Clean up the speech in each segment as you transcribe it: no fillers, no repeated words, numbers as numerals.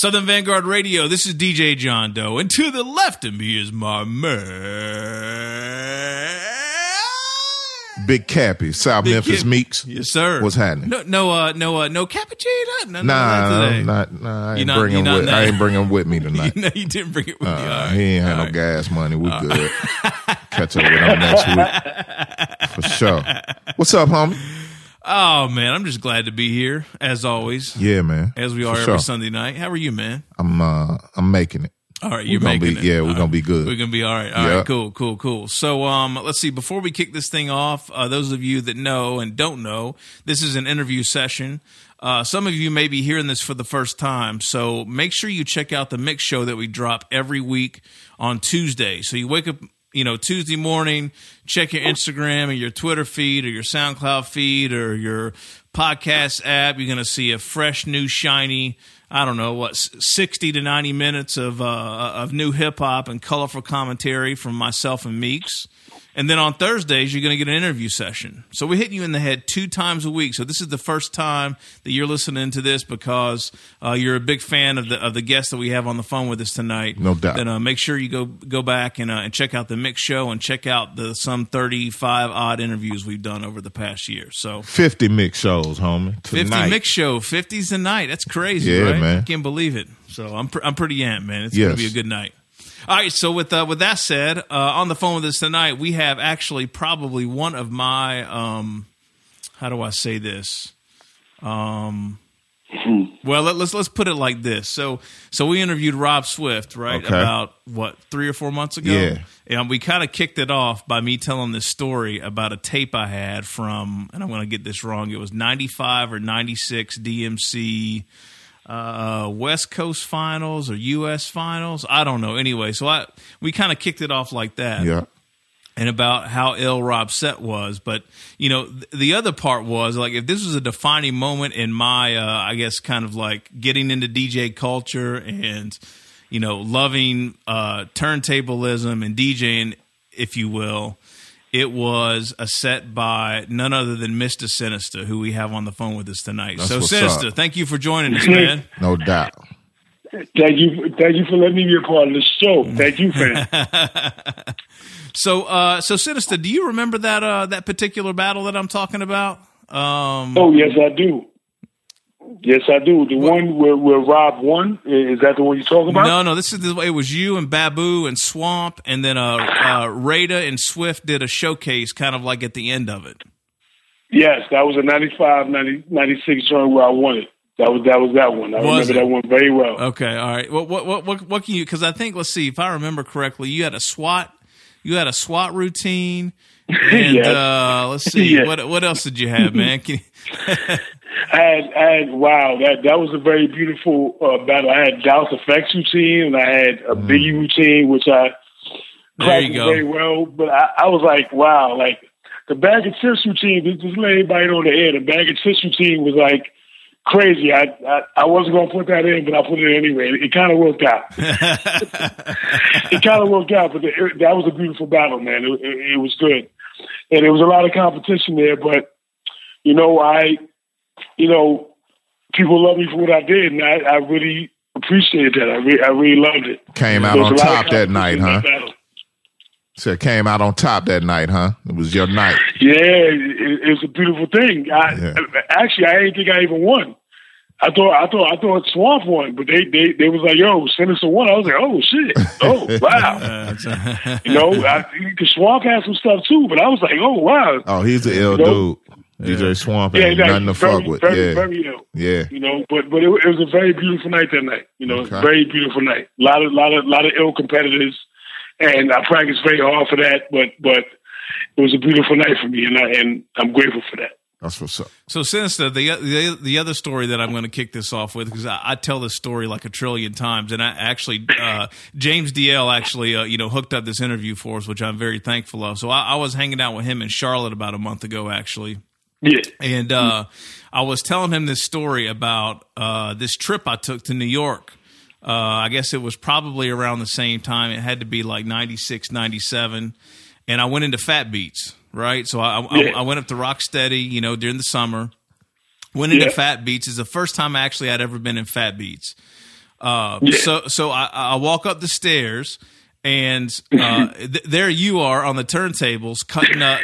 Southern Vanguard Radio, this is DJ John Doe, and to the left of me is my man, Big Cappy, South Big Memphis Cap- Meeks. Yes, sir. What's happening? No cappuccino. Nah, today. I ain't bringing with me tonight. No, you didn't bring it with you. All right. He ain't had no gas money. We good. Catch up with him next week for sure. What's up, homie? Oh man, I'm just glad to be here as always. Yeah, man. As we are every Sunday night. How are you, man? I'm making it. All right, you're making it. Yeah, we're gonna be good. We're gonna be all right. All right, cool. So, let's see. Before we kick this thing off, those of you that know and don't know, this is an interview session. Some of you may be hearing this for the first time, so make sure you check out the mix show that we drop every week on Tuesday. So you wake up, Tuesday morning, check your Instagram or your Twitter feed or your SoundCloud feed or your podcast app. You're going to see a fresh, new, shiny, 60 to 90 minutes of new hip hop and colorful commentary from myself and Meeks. And then on Thursdays, you're going to get an interview session. So we hit you in the head 2 times a week. So this is the first time that you're listening to this because you're a big fan of the guest that we have on the phone with us tonight. No doubt. Then make sure you go back and check out the mix show and check out the some 35 odd interviews we've done over the past year. So 50 mix shows, homie. Tonight. 50 mix show, 50s a night. That's crazy, yeah, right? Man. I can't believe it. So I'm pretty amped, man. It's going to be a good night. All right, so with that said, on the phone with us tonight, we have actually probably one of my how do I say this? Well, let's put it like this. So we interviewed Rob Swift, right? Okay. About 3 or 4 months ago. Yeah. And we kind of kicked it off by me telling this story about a tape I had from, and I'm going to get this wrong, it was 95 or 96 DMC West Coast Finals or U.S. Finals. I don't know. Anyway, so we kind of kicked it off like that. Yeah. And about how ill Rob Set was. But, the other part was, like, if this was a defining moment in my, I guess, kind of like getting into DJ culture and, loving turntablism and DJing, if you will, it was a set by none other than Mr. Sinister, who we have on the phone with us tonight. That's so, what's Sinister, up. thank you for joining us, man. No doubt. Thank you for letting me be a part of the show. Thank you, fam. So Sinister, do you remember that particular battle that I'm talking about? Oh, yes, I do. Yes, I do. The one where Rob won, is that the one you're talking about? No. It was you and Babu and Swamp, and then Rada and Swift did a showcase, kind of like at the end of it. Yes, that was a 95, 96 joint where I won it. That was that one. I remember that one very well. Okay, all right. What can you? Because I think, let's see, if I remember correctly, you had a SWAT routine, and yes. Let's see, yes. what else did you have, man? I had wow, that was a very beautiful battle. I had Dallas Effects routine, and I had a Biggie routine, which I practiced very well. But I was like, wow, like the Bag of Chips routine. Just let everybody know the air. The Bag of Chips routine was like crazy. I wasn't going to put that in, but I put it in anyway. It kind of worked out. It kind of worked out, but that was a beautiful battle, man. It was good. And there was a lot of competition there, but, people love me for what I did, and I really appreciated that. I really loved it. Came out on top that night, huh? So it came out on top that night, huh? It was your night. Yeah, it was a beautiful thing. Actually, I didn't think I even won. I thought Swamp won, but they was like, "Yo, Sinister won." I was like, "Oh shit! Oh wow!" Because Swamp had some stuff too, but I was like, "Oh wow!" Oh, he's an ill dude. DJ Swamp ain't nothing to fuck with. Very ill. Yeah. But it was a very beautiful night that night. Very beautiful night. A lot of ill competitors, and I practiced very hard for that. But it was a beautiful night for me, and I'm grateful for that. That's what's up. So, Sinister, the other story that I'm going to kick this off with, because I tell this story like a trillion times, and I actually James DL actually hooked up this interview for us, which I'm very thankful of. So I was hanging out with him in Charlotte about a month ago, actually. Yeah. And I was telling him this story about this trip I took to New York. I guess it was probably around the same time. It had to be like 96, 97. And I went into Fat Beats, right? So I went up to Rocksteady, during the summer. Went into Fat Beats. It's the first time actually I'd ever been in Fat Beats. So I walk up the stairs, and there you are on the turntables cutting up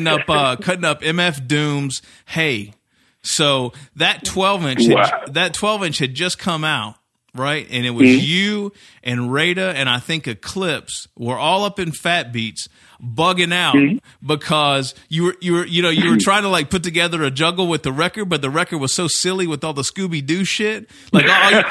MF Doom's "Hey." So that 12-inch had just come out, right? And it was you and Rada and I think Eclipse were all up in Fat Beats bugging out because you were trying to like put together a juggle with the record, but the record was so silly with all the Scooby Doo shit. Like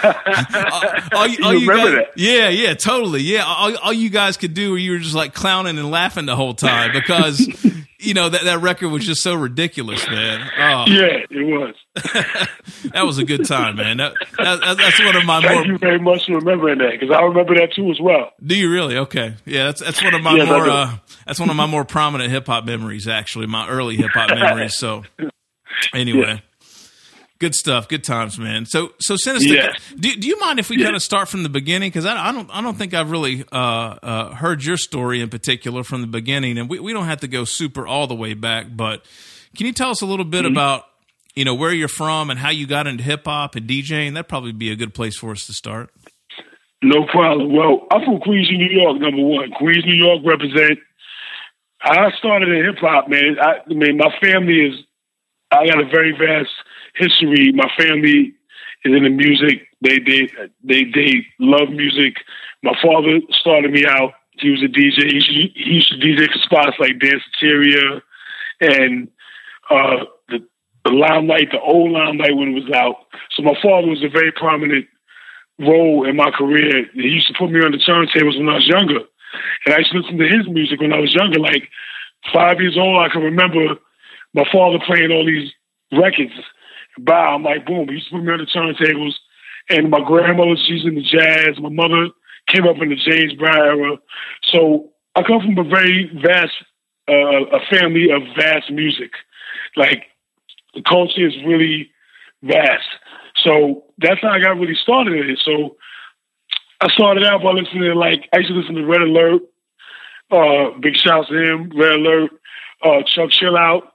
all you remember guys, that? Yeah, totally. Yeah. All you guys could do, you were just like clowning and laughing the whole time because that record was just so ridiculous, man. Oh. Yeah, it was. That was a good time, man. That's one of my Thank you very much for remembering that, because I remember that too as well. Do you really? Okay. Yeah, that's one of my that's one of my more prominent hip hop memories, actually, my early hip hop memories. So anyway, good stuff, good times, man. So Sinister, do you mind if we kind of start from the beginning? Because I don't think I've really heard your story in particular from the beginning, and we don't have to go super all the way back, but can you tell us a little bit about where you're from and how you got into hip hop and DJing? That'd probably be a good place for us to start. No problem. Well, I'm from Queens, New York, number one. Queens, New York represent. I started in hip hop, man. I mean, my family I got a very vast history. My family is into music. They love music. My father started me out. He was a DJ. He used to DJ spots like Danceteria and the Limelight, the old Limelight when it was out. So my father was a very prominent role in my career. He used to put me on the turntables when I was younger. And I used to listen to his music when I was younger. Like 5 years old, I can remember my father playing all these records. Bow, I'm like, boom. He used to put me on the turntables. And my grandmother, she's in the jazz. My mother came up in the James Brown era. So I come from a very vast, a family of vast music. Like, the culture is really vast. So that's how I got really started in it. So I started out by listening to, I used to listen to Red Alert, big shouts to him, Red Alert, Chuck Chill Out,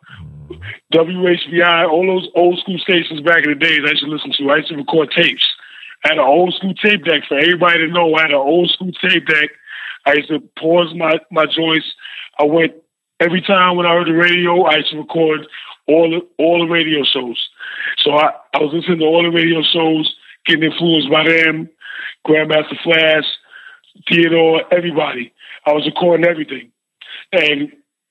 WHBI, all those old school stations back in the days I used to listen to. I used to record tapes. I had an old school tape deck. For everybody to know, I had an old school tape deck. I used to pause my joints. I went every time when I heard the radio, I used to record all the radio shows. So I was listening to all the radio shows, getting influenced by them, Grandmaster Flash, Theodore, everybody. I was recording everything. And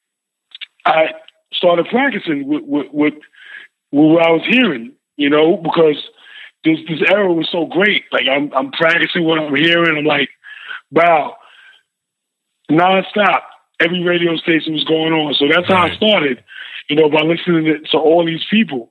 I started practicing with what I was hearing, because this era was so great. Like, I'm practicing what I'm hearing. I'm like, wow, nonstop. Every radio station was going on. So that's how I started, by listening to all these people.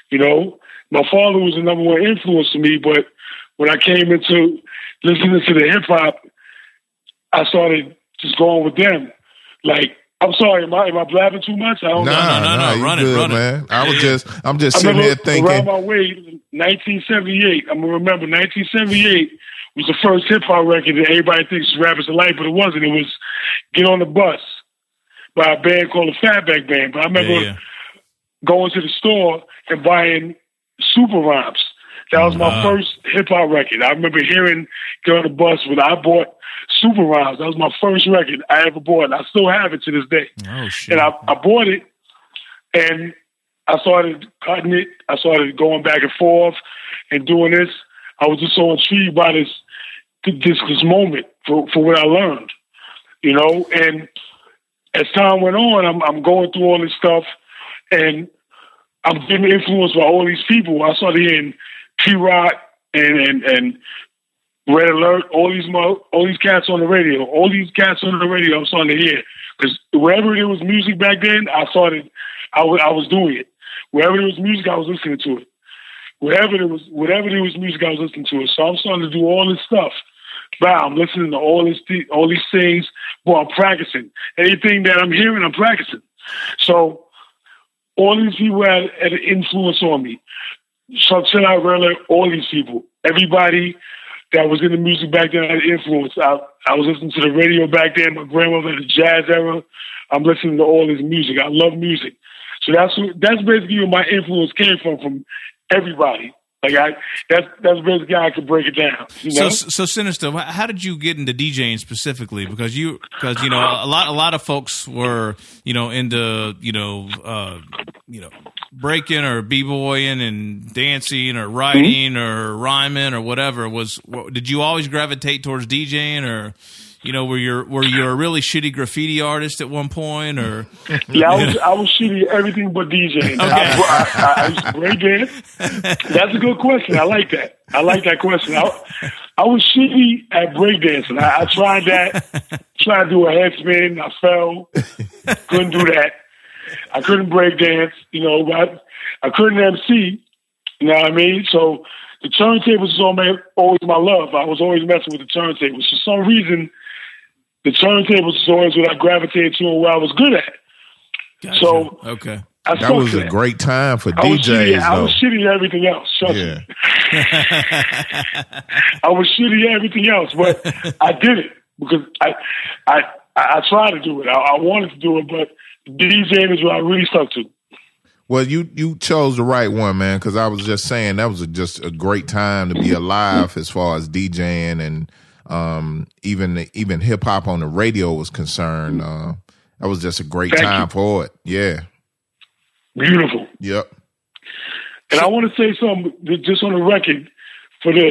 My father was the number one influence to me, but when I came into listening to the hip hop, I started just going with them. Like, I'm sorry, am I blabbing too much? I don't know. No, run it, man. I'm just sitting here thinking. Around my way, 1978. I'm gonna remember 1978 was the first hip hop record that everybody thinks is Rappers Alike, but it wasn't. It was Get on the Bus by a band called the Fatback Band. But I remember going to the store and buying Super Rhymes. That was my first hip hop record. I remember hearing Get on the Bus when I bought Super Rhymes. That was my first record I ever bought. And I still have it to this day. Oh, shit. And I bought it and I started cutting it. I started going back and forth and doing this. I was just so intrigued by this moment for what I learned, and as time went on, I'm going through all this stuff and I'm getting influenced by all these people. I started hearing P-Rock and Red Alert, all these cats on the radio. All these cats on the radio I'm starting to hear. Because wherever there was music back then, I was doing it. Wherever there was music, I was listening to it. Whatever there was music, I was listening to it. So I'm starting to do all this stuff. Wow, I'm listening to all these things. Well, I'm practicing. Anything that I'm hearing, I'm practicing. So all these people had an influence on me. Chuck Chill Out, all these people. Everybody that was in the music back then had influence. I was listening to the radio back then. My grandmother had the jazz era. I'm listening to all this music. I love music. So that's basically where my influence came from everybody. Like that's basically how I could break it down. You know? So Sinister, how did you get into DJing specifically? Because you know a lot of folks were into breaking or b-boying and dancing or writing or rhyming or whatever. Did you always gravitate towards DJing, or were you a really shitty graffiti artist at one point, or? Yeah, I was shitty at everything but DJing. Okay. I used to break dance. That's a good question. I like that. I like that question. I was shitty at breakdancing. I tried that. Tried to do a head spin. I fell. Couldn't do that. I couldn't break dance. I couldn't MC. You know what I mean? So the turntables was always my love. I was always messing with the turntables. For some reason, the turntables was always what I gravitated to and what I was good at. Gotcha. So okay. That was a great time for DJs. I was shitty at everything else. Yeah. I was shitty at everything else, but I did it because I tried to do it. I wanted to do it, but DJing is what I really stuck to. Well, you chose the right one, man, because I was just saying that was just a great time to be alive as far as DJing and even hip hop on the radio was concerned. That was just a great time for it. Yeah. Beautiful. Yep. And I want to say something just on the record for this.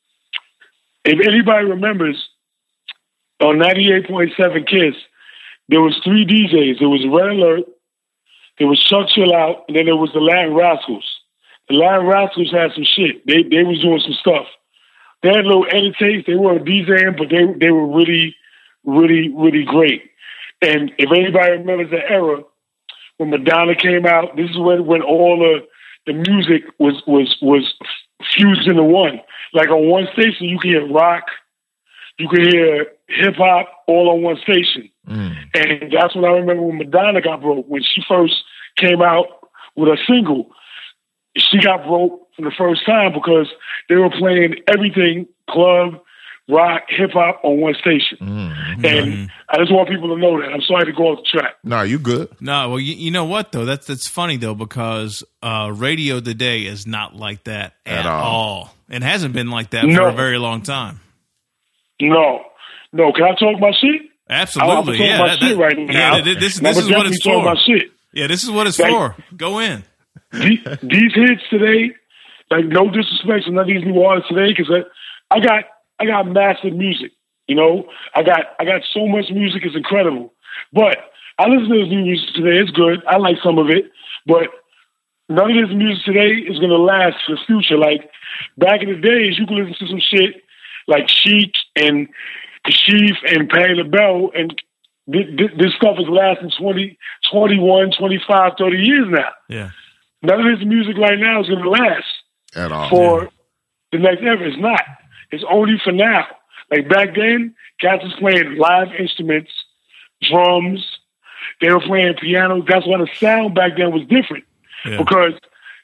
If anybody remembers, on 98.7 KISS, there was 3 DJs. There was Red Alert, there was Chuck Chill Out, and then there was the Latin Rascals. The Latin Rascals had some shit. They was doing some stuff. They had little edit tapes. They weren't DJing, but they were really, really, really great. And if anybody remembers the era, when Madonna came out, this is when all the music was fused into one. Like on one station, you could hear rock, you could hear hip hop, all on one station. And that's when I remember when Madonna got broke. When she first came out with a single, she got broke for the first time because they were playing everything, club, rock, hip hop on one station. And I just want people to know that. I'm sorry to go off the track. No, you good. No, well, you know what, though? That's funny, though, because radio today is not like that at all. It hasn't been like that for a very long time. No. Can I talk my shit? Absolutely. I'm talk my shit right now. Yeah, this is what it's for. My shit. Yeah, this is what it's for. Go in. These hits today, like no disrespect to none of these new artists today, because I got massive music. I got so much music, it's incredible. But I listen to this new music today. It's good. I like some of it, but none of this music today is gonna last for the future. Like back in the days, you could listen to some shit like Chic and Kashif and Patti LaBelle, and this stuff is lasting 20, 21, 25, 30 years now. Yeah. None of this music right now is going to last at all for the next ever. It's not. It's only for now. Like back then, cats was playing live instruments, drums. They were playing piano. That's why the sound back then was different. Yeah. Because,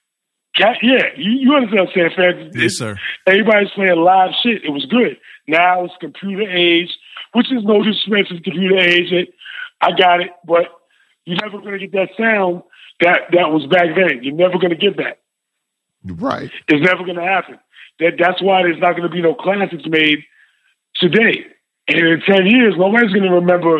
you understand what I'm saying, fans? Yes, sir. Everybody's playing live shit. It was good. Now it's computer age, which is no disrespect to the computer age. I got it, but you're never going to get that sound that was back then. You're never going to get that. Right. It's never going to happen. That's why there's not going to be no classics made today. And in 10 years, nobody's going to remember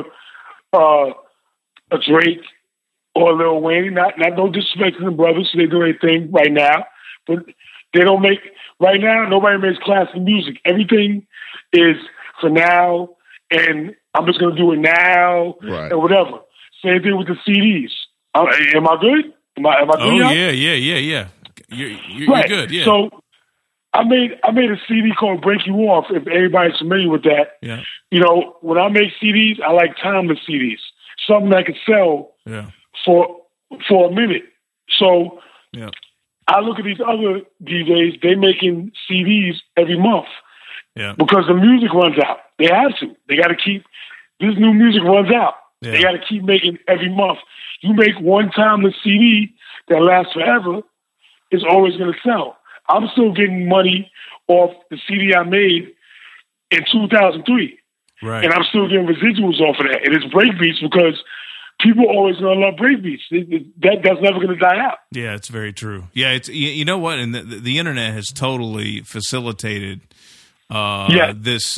a Drake or Lil Wayne. Not no disrespect to them brothers. They do their thing right now, but they don't make right now. Nobody makes classic music. Everything is for now, and I'm just going to do it now, right, and whatever. Same thing with the CDs. Am I good? Am I good? Oh now? Yeah. You're right. good. Yeah. So I made a CD called "Break You Off." If everybody's familiar with that, yeah. When I make CDs, I like timeless CDs, something that could sell for a minute. So I look at these other DJs; they making CDs every month. Yeah. Because the music runs out. They have to. They got to keep, this new music runs out. Yeah. They got to keep making every month. You make one timeless CD that lasts forever, it's always going to sell. I'm still getting money off the CD I made in 2003. Right. And I'm still getting residuals off of that. And it's breakbeats because people always gonna love breakbeats. That's never gonna die out. Yeah, it's very true. Yeah, it's you know what, and the internet has totally facilitated this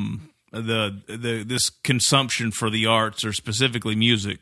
this consumption for the arts, or specifically music.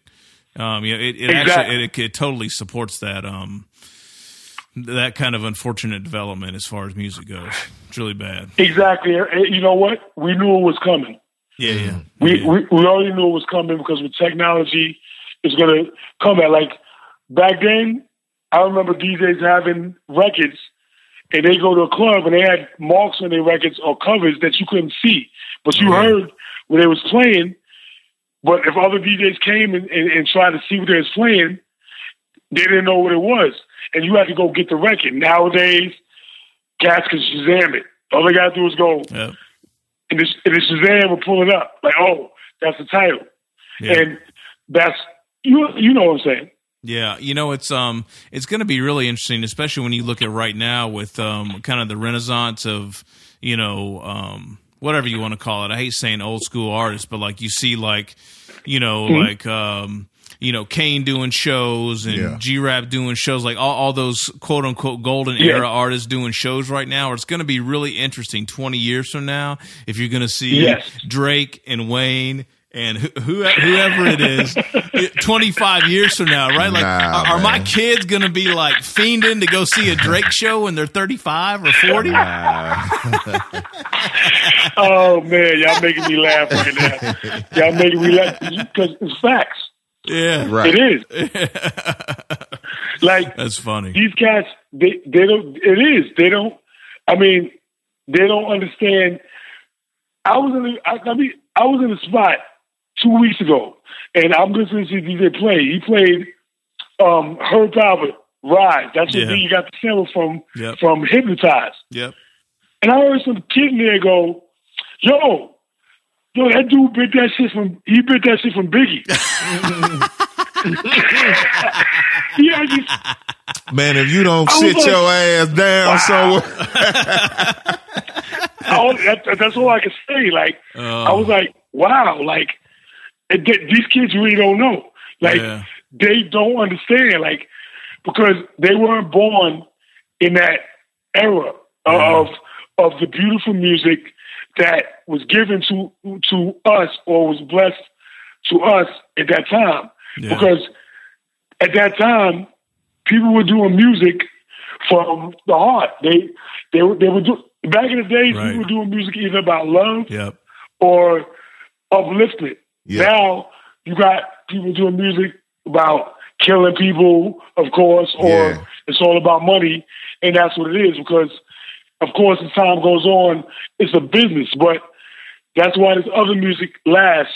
It totally supports that that kind of unfortunate development as far as music goes. It's really bad. Exactly. You know what? We knew it was coming. Yeah. We already knew it was coming, because with technology, it's going to come at, like, back then, I remember DJs having records, and they go to a club and they had marks on their records or covers that you couldn't see, but you heard when they was playing. But if other DJs came and tried to see what they was playing, they didn't know what it was, and you had to go get the record. Nowadays, cats can Shazam it. All they got to do is go, and the Shazam will pull it up. Like, oh, that's the title. Yeah. And that's, you know what I'm saying. Yeah, you know, it's going to be really interesting, especially when you look at right now with kind of the renaissance of, you know, whatever you want to call it. I hate saying old school artists, but like you see, like, you know, like you know, Kane doing shows and G-Rap doing shows, like all those quote unquote golden era artists doing shows right now. It's going to be really interesting 20 years from now if you're going to see Drake and Wayne and whoever it is 25 years from now, right? Like, are my kids going to be like fiending to go see a Drake show when they're 35 or 40? Oh man, y'all making me laugh right now. Y'all making me laugh because it's facts. Yeah, right. It is. Like, that's funny. These cats, they don't. It is. They don't. I mean, they don't understand. I was in a spot 2 weeks ago, and I'm listening to DJ play. He played Herb Talbot, Rise. That's what you got the sample from Hypnotize. Yep. And I heard some kid in there go, yo, that dude bit that shit from Biggie. Man, if you don't sit your ass down somewhere. That's all I can say. Like, I was like, wow, like, these kids really don't know. Like, they don't understand, like, because they weren't born in that era of the beautiful music that was given to us, or was blessed to us at that time. Yeah. Because at that time, people were doing music from the heart. They were doing, back in the days, people were doing music either about love or upliftment. Yep. Now you got people doing music about killing people, of course, or it's all about money, and that's what it is. Because, of course, as time goes on, it's a business, but that's why this other music lasts.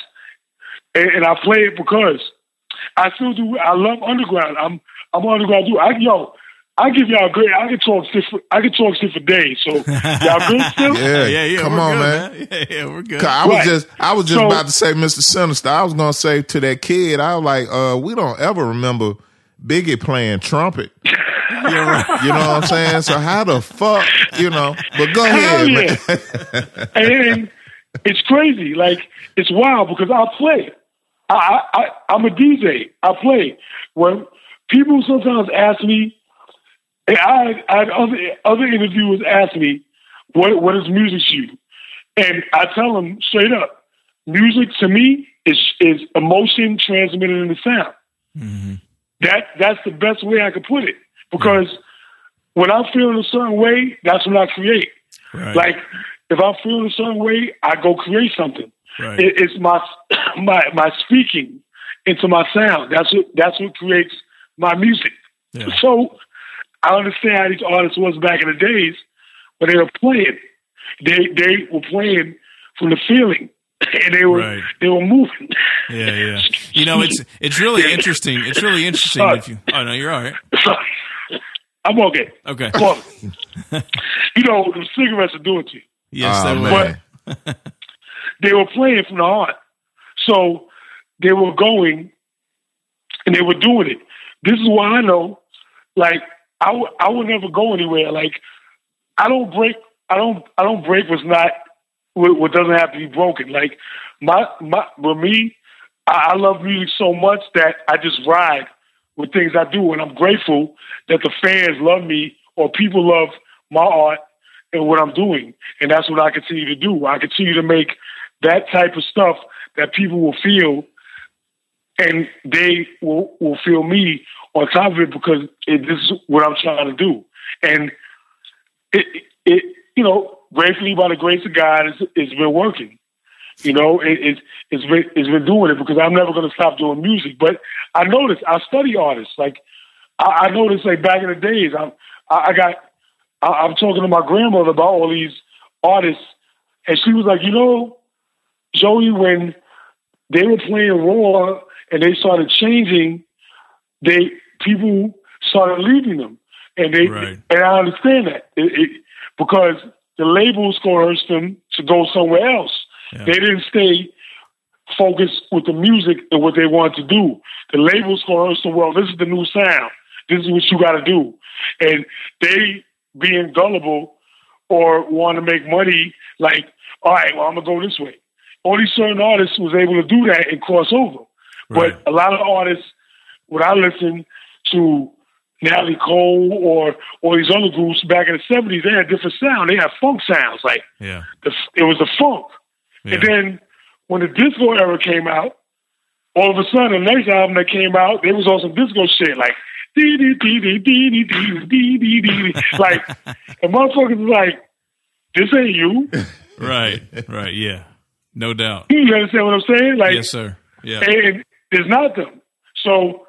And I play it because I still do. I love underground. I'm an underground dude. I give y'all great. I can talk shit for days. So y'all good still? Yeah. Come on, man. Yeah, we're good. I was just about to say, Mr. Sinister. I was gonna say to that kid, I was like, we don't ever remember Biggie playing trumpet. Yeah, right. You know what I'm saying? So how the fuck, But go ahead, man. And it's crazy. Like, it's wild because I play. I'm a DJ. I play. When people sometimes ask me, and I had other interviewers ask me, what is music to you? And I tell them straight up, music to me is emotion transmitted in the sound. Mm-hmm. That's the best way I could put it. Because when I'm feeling a certain way, that's when I create. Right. Like, if I'm feeling a certain way, I go create something. Right. It's my speaking into my sound. That's what creates my music. Yeah. So I understand how these artists was back in the days when they were playing. They were playing from the feeling, and they were moving. Yeah. It's really interesting. It's really interesting. Oh no, you're all right. I'm okay. Okay. The cigarettes are doing to you. Yes, they were. But they were playing from the heart. So they were going and they were doing it. This is why I know, like, I would never go anywhere. Like, I don't break what doesn't have to be broken. Like, with me, I love music so much that I just ride with things I do, and I'm grateful that the fans love me or people love my art and what I'm doing, and that's what I continue to do. I continue to make that type of stuff that people will feel, and they will feel me on top of it because this is what I'm trying to do. And it gratefully by the grace of God, it's been working. It's been doing it because I'm never going to stop doing music. But I noticed, I study artists. Like I noticed, like back in the days, I'm talking to my grandmother about all these artists, and she was like, Joey, when they were playing Raw and they started changing, people started leaving them, and and I understand that because the labels coerced them to go somewhere else. Yeah. They didn't stay focused with the music and what they wanted to do. The labels coerced them. Well, this is the new sound. This is what you got to do, and they being gullible or want to make money. Like, all right, well, I'm gonna go this way. Only certain artists was able to do that and cross over. Right. But a lot of artists, when I listen to Natalie Cole or these other groups back in the 70s, they had different sound. They had funk sounds. Like, it was the funk. Yeah. And then when the disco era came out, all of a sudden, the next album that came out, they was on some disco shit, like, dee dee dee dee dee dee dee dee dee. Like, and motherfuckers was like, this ain't you. Right, yeah. No doubt. You understand what I'm saying? Like, yes, sir. Yeah. And it's not them. So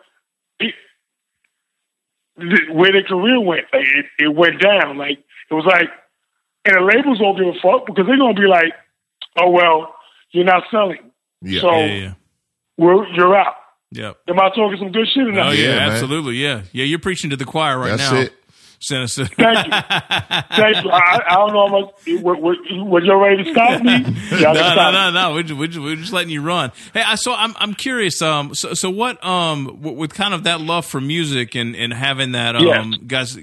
where their career went, like, it went down. Like, it was like, and the labels don't give a fuck because they're gonna be like, oh well, you're not selling. Yeah. So you're out. Yep. Am I talking some good shit or not? Oh yeah, absolutely. Yeah. Yeah, you're preaching to the choir right now. That's it. Sinister. Thank you. I don't know how much. When you're ready to stop me, no. We're just letting you run. Hey, I'm curious. So what? With kind of that love for music and having that, guys,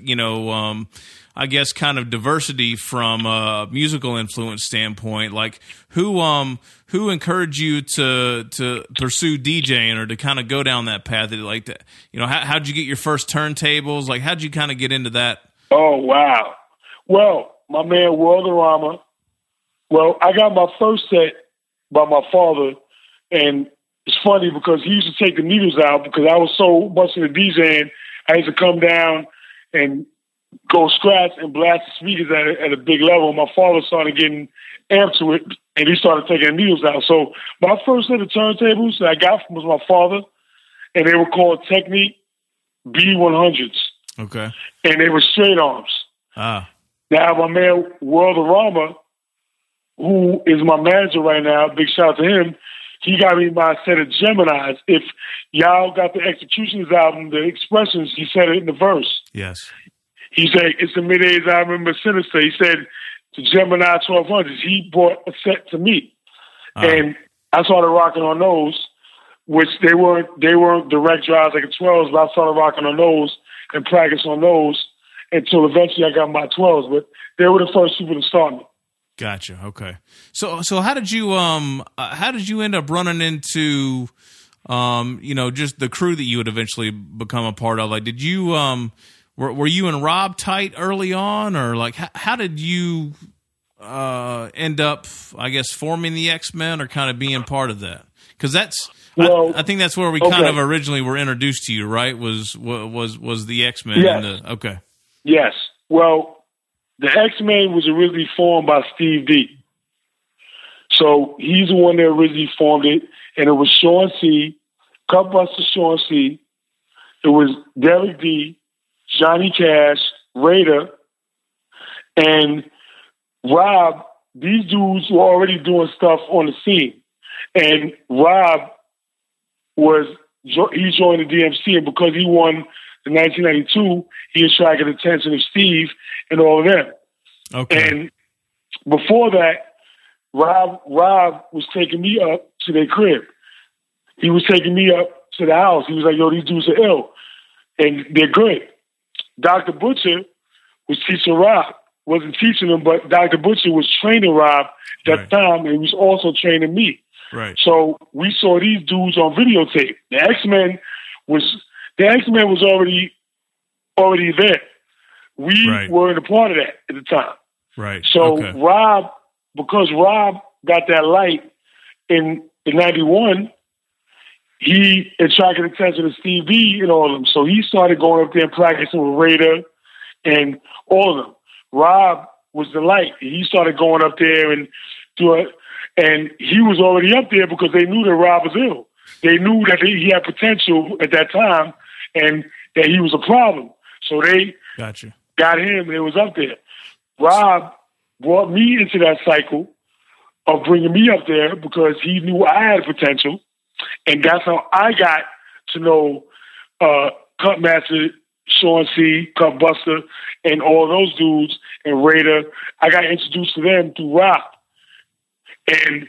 I guess kind of diversity from a musical influence standpoint. Like who encouraged you to pursue DJing or to kind of go down that path? Like that, how'd you get your first turntables? Like how'd you kind of get into that? Oh wow! Well, my man Worldorama. Well, I got my first set by my father, and it's funny because he used to take the needles out because I was so much into DJing. I used to come down and go scratch and blast the speakers at a big level. My father started getting amped to it, and he started taking the needles out. So my first set of turntables that I got was my father, and they were called Technique B100s. Okay. And they were straight arms. Ah. Now, my man Worldorama, who is my manager right now, big shout out to him, he got me my set of Geminis. If y'all got the Executions album, the Expressions, he said it in the verse. Yes. He said, it's the mid-80s album of Sinister. He said, the Gemini 1200s. He brought a set to me. And I started rocking on those, which they weren't direct drives like a 12s, but I started rocking on those and practice on those until eventually I got my 12s. But they were the first people to start me. Gotcha. Okay. So how did you end up running into just the crew that you would eventually become a part of? Like, did you were you and Rob tight early on, or like how did you end up, I guess, forming the X-Men or kind of being part of that? Because I think that's where we kind of originally were introduced to you, right? Was the X-Men? Yes. Okay. Yes. Well, the X-Men was originally formed by Steve D. So he's the one that originally formed it, and it was Sean C., Cutbuster Sean C., it was Derek D., Johnny Cash, Raider, and Rob. These dudes were already doing stuff on the scene. And Rob he joined the DMC, and because he won the 1992, he attracted the attention of Steve and all of them. Okay. And before that, Rob was taking me up to their crib. He was taking me up to the house. He was like, yo, these dudes are ill, and they're good. Dr. Butcher was teaching Rob. Wasn't teaching him, but Dr. Butcher was training Rob at that time, and he was also training me. Right. So we saw these dudes on videotape. The X-Men was already there. We weren't a part of that at the time. Right. So Rob, because Rob got that light in 91, he attracted the attention of Steve D and all of them. So he started going up there and practicing with Raider and all of them. Rob was the light. He started going up there and doing, and he was already up there because they knew that Rob was ill. They knew that he had potential at that time and that he was a problem. So they got him and it was up there. Rob brought me into that cycle of bringing me up there because he knew I had potential. And that's how I got to know Cut Master, Sean C., Cut Buster, and all those dudes, and Raider. I got introduced to them through Rob. And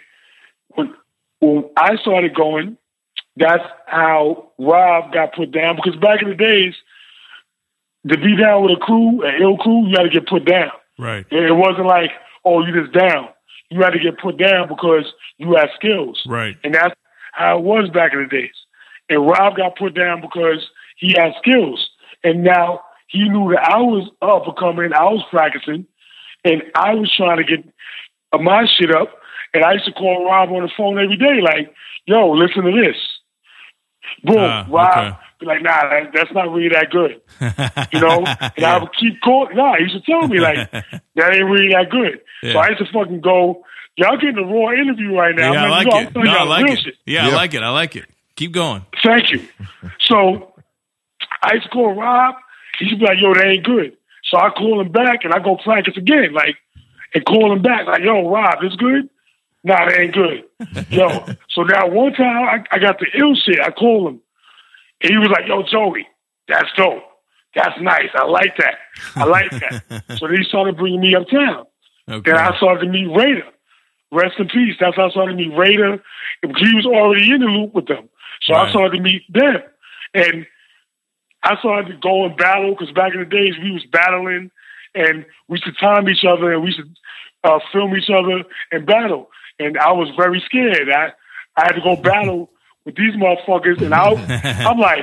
when I started going, that's how Rob got put down. Because back in the days, to be down with a crew, an ill crew, you had to get put down. Right. It wasn't like, oh, you just down. You had to get put down because you had skills. Right. And that's how it was back in the days. And Rob got put down because he had skills. And now he knew that I was up and coming, I was practicing, and I was trying to get my shit up. And I used to call Rob on the phone every day, like, yo, listen to this. Boom, Rob be like, nah, that's not really that good. You know? And I would keep calling. Nah, he used to tell me, like, that ain't really that good. Yeah. So I used to fucking go, y'all getting a raw interview right now. Yeah, I like it. No, I like it. Yeah, I like it. I like it. Keep going. Thank you. So I used to call Rob. He used to be like, yo, that ain't good. So I call him back and I go practice again, like, and call him back, like, yo, Rob, this good? Nah, that ain't good. Yo. So now one time I got the ill shit. I called him. And he was like, yo, Joey, that's dope. That's nice. I like that. I like that. So then he started bringing me uptown. Okay. Then I started to meet Raider. Rest in peace. That's how I started to meet Raider. He was already in the loop with them. So I started to meet them. And I started to go and battle because back in the days we was battling and we used to time each other and we used to film each other and battle. And I was very scared. I had to go battle with these motherfuckers, and I'm like,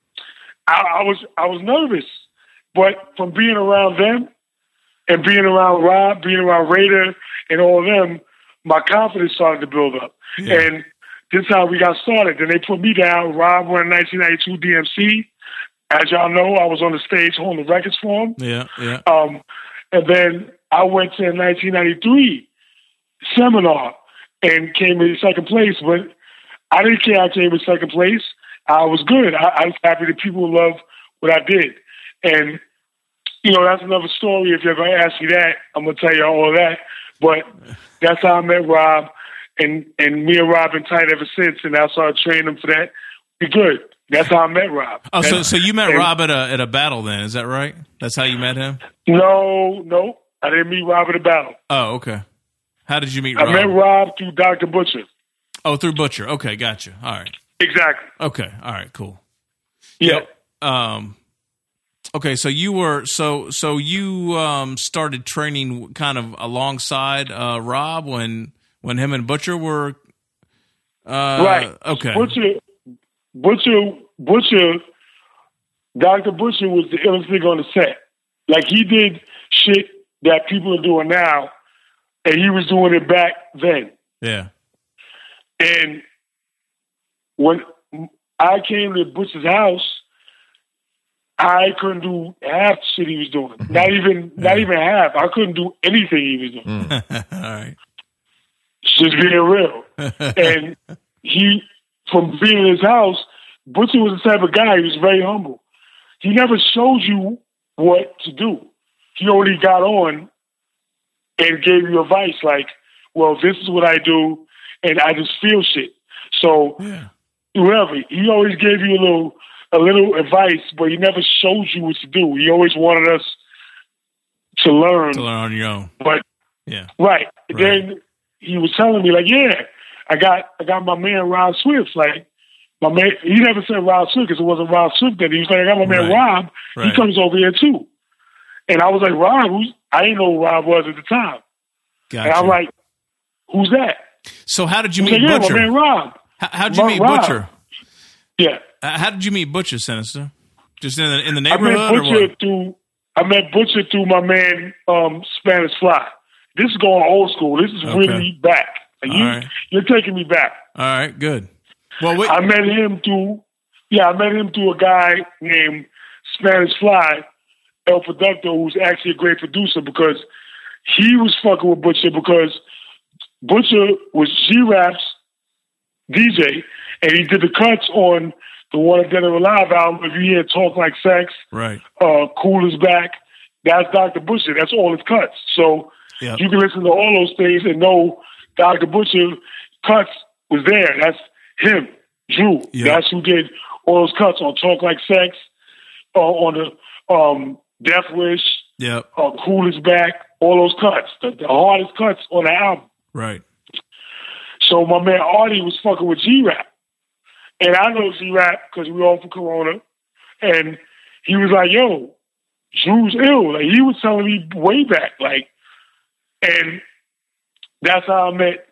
I was nervous. But from being around them and being around Rob, being around Raider and all of them, my confidence started to build up. Yeah. And this is how we got started. Then they put me down. Rob won 1992 DMC. As y'all know, I was on the stage holding the records for him. Yeah. And then I went to a 1993 seminar and came in second place, but I didn't care I came in second place. I was good. I was happy that people loved what I did. And, you know, that's another story. If you're going to ask me that, I'm going to tell you all of that. But that's how I met Rob, and me and Rob been tight ever since, and I started training him for that. Be good. That's how I met Rob. Oh, so you met Rob at a battle then, is that right? That's how you met him? No. I didn't meet Rob at a battle. Oh, okay. How did you meet Rob? I met Rob through Dr. Butcher. Oh, through Butcher. Okay, gotcha. All right. Exactly. Okay. All right, cool. Yeah. Okay, so you started training kind of alongside Rob when him and Butcher were right. Okay. Butcher, Dr. Butcher was the illest nigga on the set. Like, he did shit that people are doing now, and he was doing it back then. Yeah. And when I came to Butcher's house, I couldn't do half the shit he was doing. Not even half. I couldn't do anything he was doing. All right. Just being real. And he, from being in his house, Butcher was the type of guy, he was very humble. He never showed you what to do. He only got on and gave you advice like, well, this is what I do, and I just feel shit. So, whoever, he always gave you a little advice, but he never showed you what to do. He always wanted us to learn. To learn on your own. But, right. Then he was telling me, like, I got my man Rob Swift. Like, my man, he never said Rob Swift because it wasn't Rob Swift then. He was like, I got my man Rob. He comes over here too. And I was like, Rob, I didn't know who Rob was at the time. Gotcha. And I'm like, who's that? So how did you meet Butcher? My man Rob. How'd you meet Butcher? Yeah. How did you meet Butcher, Sinister? Just in the neighborhood? I met Butcher through my man Spanish Fly. This is going old school. This is really back. You're taking me back. All right, good. Well, I met him through a guy named Spanish Fly, El Producto, who's actually a great producer, because he was fucking with Butcher because Butcher was G-Rap's DJ, and he did the cuts on the One Dead or Alive album. If you hear Talk Like Sex, right? Cool is Back. That's Dr. Butcher. That's all his cuts. So you can listen to all those things and know Dr. Butcher cuts was there. That's him, Drew. Yep. That's who did all those cuts on Talk Like Sex, on the Death Wish, Cool is Back, all those cuts, the hardest cuts on the album. Right. So my man Artie was fucking with G-Rap. And I know G-Rap because we all from Corona. And he was like, yo, Drew's ill. Like, he was telling me way back. Like, and that's how I met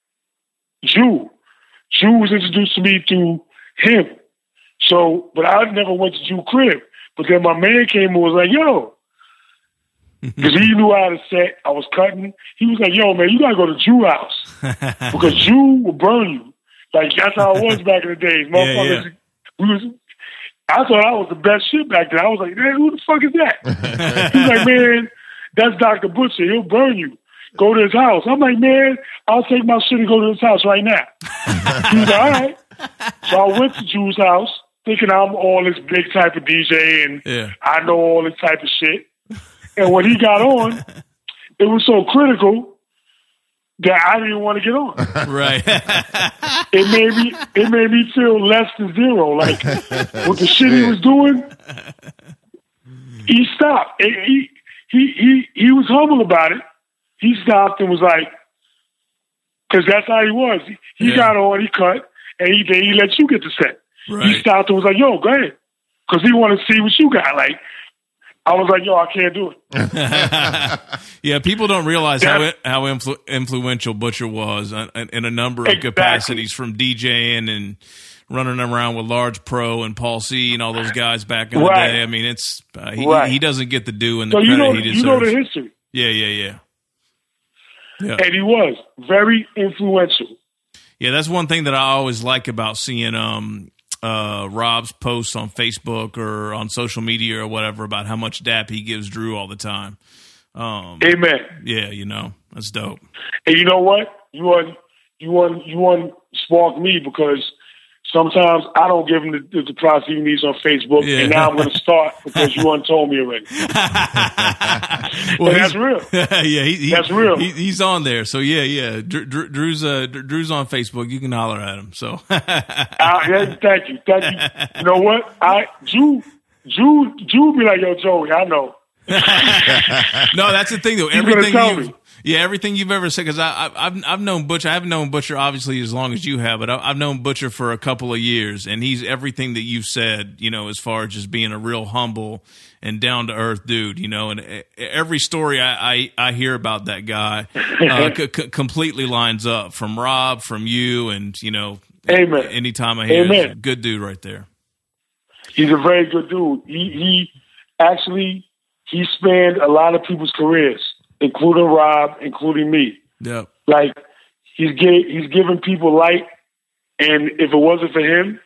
Drew. Drew was introduced to me through him. So, but I never went to Drew's crib. But then my man came and was like, yo, because he knew how to set. I was cutting. He was like, yo, man, you got to go to Drew's house because Drew will burn you. Like, that's how it was back in the days. Motherfuckers, I thought I was the best shit back then. I was like, man, who the fuck is that? He's like, man, that's Dr. Butcher. He'll burn you. Go to his house. I'm like, man, I'll take my shit and go to his house right now. He was like, all right. So I went to Drew's house thinking I'm all this big type of DJ and I know all this type of shit. And when he got on, it was so critical that I didn't want to get on. Right. It made me feel less than zero. Like, with the shit he was doing, he stopped. He was humble about it. He stopped and was like, because that's how he was. He got on, he cut, and he let you get the set. Right. He stopped and was like, yo, go ahead. Because he wanted to see what you got. Like, I was like, yo, I can't do it. Yeah, people don't realize how influential Butcher was in a number of capacities, from DJing and running around with Large Pro and Paul C and all those guys back in the day. I mean, it's he doesn't get the due and the credit he deserves. You know the history. Yeah. And he was very influential. Yeah, that's one thing that I always like about seeing Rob's posts on Facebook or on social media or whatever about how much dap he gives Drew all the time. Amen. Yeah, that's dope. And you know what? You want spark me, because sometimes I don't give him the props he needs on Facebook, and now I'm going to start because you told me already. Well, that's real. That's real. He's on there, so yeah. Drew's on Facebook. You can holler at him. So thank you. You know what? Drew be like, yo, Joey, I know. No, that's the thing though. Everything you've ever said, because I've known Butcher. I haven't known Butcher obviously as long as you have, but I've known Butcher for a couple of years, and he's everything that you've said. As far as just being a real humble and down to earth dude. And every story I hear about that guy completely lines up, from Rob, from you, and Amen. Anytime I hear it, good dude right there. He's a very good dude. He spanned a lot of people's careers, including Rob, including me. Yeah. Like, he's giving people light, and if it wasn't for him,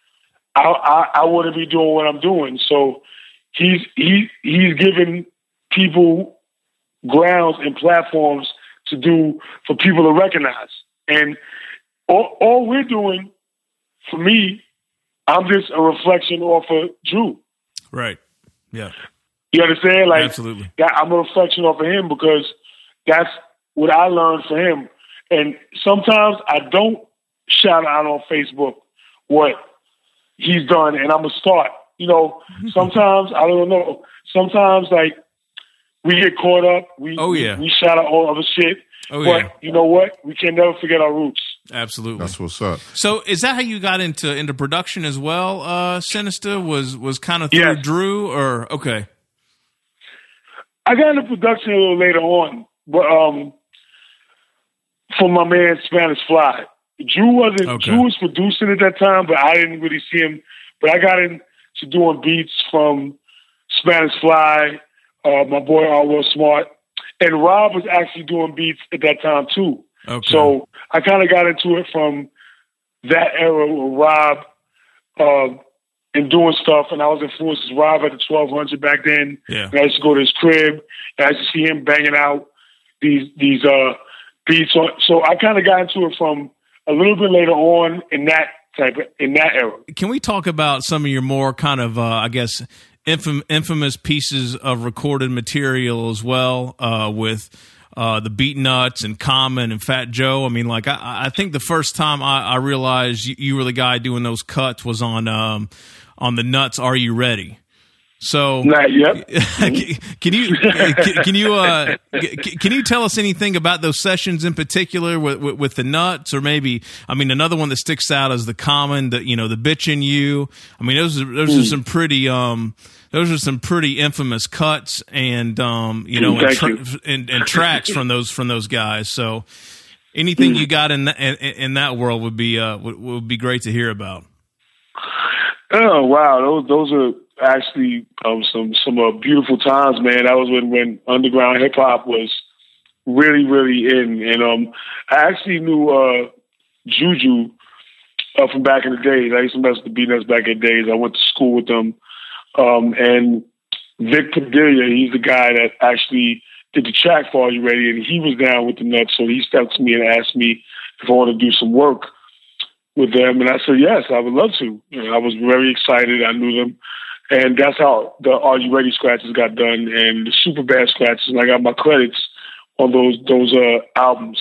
I wouldn't be doing what I'm doing. So he's giving people grounds and platforms to do, for people to recognize. And all we're doing, for me, I'm just a reflection off of Drew. Right. Yeah. You understand? Like, absolutely. I'm a reflection off of him, because that's what I learned from him. And sometimes I don't shout out on Facebook what he's done, and I'm a start. Sometimes, I don't know. Sometimes, like, we get caught up. We shout out all other shit. But you know what? We can never forget our roots. Absolutely. That's what's up. So is that how you got into production as well, Sinister? Was kind of through Drew, or okay? I got into production a little later on, but from my man Spanish Fly. Drew was producing at that time, but I didn't really see him. But I got into doing beats from Spanish Fly, my boy Arwell Smart, and Rob was actually doing beats at that time too. Okay. So I kind of got into it from that era with Rob and doing stuff, and I was influenced with Rob at the 1200 back then. Yeah. And I used to go to his crib, and I used to see him banging out these beats. So I kind of got into it from a little bit later on in that era. Can we talk about some of your more kind of, I guess, infamous pieces of recorded material as well, with the Beatnuts and Common and Fat Joe? I mean, like, I think the first time I realized you were the guy doing those cuts was on the Nuts Are You Ready? So, yep. Can you tell us anything about those sessions in particular with the Nuts, or maybe, I mean, another one that sticks out is the Common, the Bitchin' You. I mean, those are some pretty infamous cuts and and tracks from those guys. So anything you got in that world would be great to hear about. Oh wow, those are actually some beautiful times, man. That was when underground hip hop was really, really in. And I actually knew Juju from back in the days. I used to mess with the Beatnuts back in the days. I went to school with them. And Vic Padilla, he's the guy that actually did the track for Are You Ready? And he was down with the Nuts, so he stepped to me and asked me if I wanted to do some work with them. And I said, yes, I would love to. And I was very excited. I knew them. And that's how the Are You Ready scratches got done, and the Super Bad scratches. And I got my credits on those albums.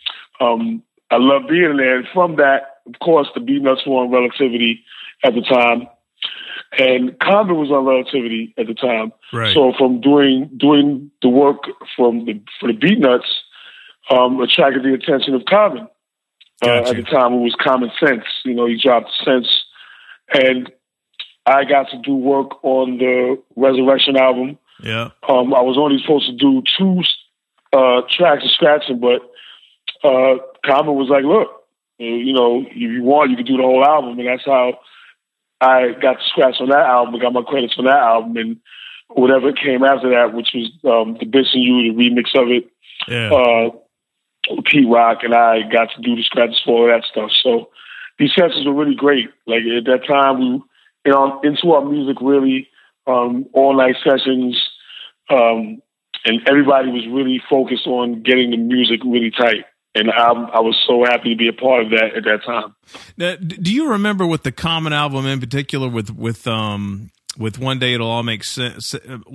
I love being there. And from that, of course, the Beatnuts were on Relativity at the time, and Common was on Relativity at the time. Right. So from doing the work for the Beatnuts, attracted the attention of Common. At the time, it was Common Sense. He dropped Sense, and I got to do work on the Resurrection album. Yeah. I was only supposed to do 2 tracks of scratching, but Common was like, look, if you want, you can do the whole album. And that's how I got to scratch on that album, got my credits on that album, and whatever came after that, which was the Bitchin' You, the remix of it. Yeah. Pete Rock and I got to do the scratches for all that stuff. So these sessions were really great. Like at that time, we into our music really, all night sessions, and everybody was really focused on getting the music really tight. And I was so happy to be a part of that at that time. Now, do you remember with the Common album in particular, with One Day It'll All Make Sense,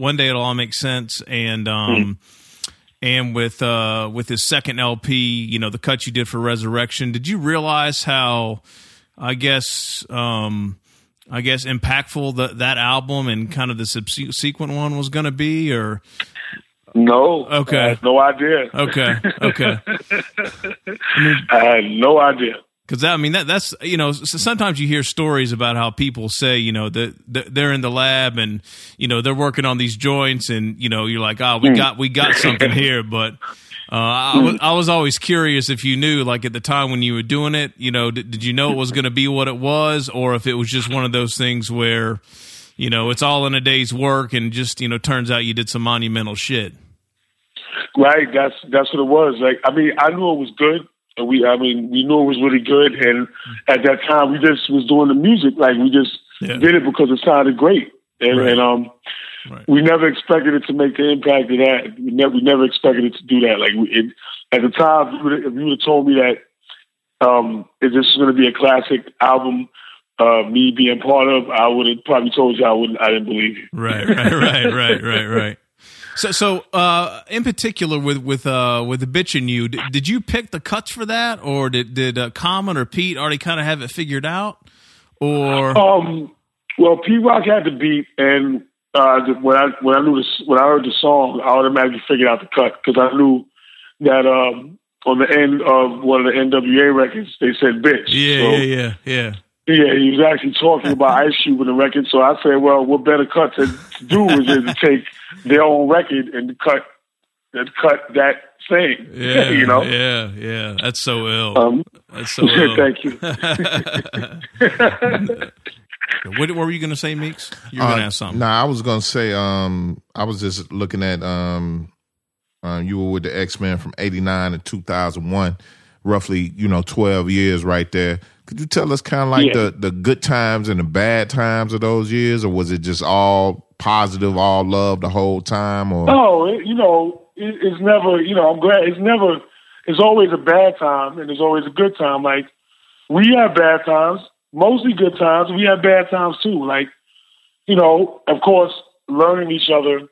and with his second LP, the cut you did for Resurrection? Did you realize how, I guess impactful that album and kind of the subsequent one was going to be, or? No. Okay. I had no idea. Okay. I had no idea. Because that's sometimes you hear stories about how people say that they're in the lab and they're working on these joints and you're like, we got something here, but I was always curious if you knew, like at the time when you were doing it, did you know it was going to be what it was, or if it was just one of those things where it's all in a day's work and just turns out you did some monumental shit. Right, that's what it was. Like, I knew it was good. And we knew it was really good, and at that time we just was doing the music, like we just did it because it sounded great, and right. We never expected it to make the impact of that. We never expected it to do that. Like at the time, if you would have told me that this is going to be a classic album, me being part of, I would have probably told you I didn't believe you. Right. So, in particular, with the Bitchin' You, did you pick the cuts for that, or did Common or Pete already kind of have it figured out, or? Well, Pete Rock had the beat, and when I heard the song, I automatically figured out the cut because I knew that on the end of one of the NWA records they said "bitch." Yeah. Yeah, he was actually talking about Ice Cube in the record, so I said, well, what better cut to do is to take their own record and cut that cut that thing. Yeah, you know. Yeah. That's so ill. That's so ill. Thank you. What were you going to say, Meeks? You were going to ask something. I was going to say. I was just looking at. You were with the X-Men from '89 to 2001, roughly 12 years right there. Could you tell us kind of like the good times and the bad times of those years, or was it just all positive, all love the whole time? Or no, it's never. I'm glad it's never. It's always a bad time and there's always a good time. Like we have bad times, mostly good times. We have bad times too. Like of course, learning each other,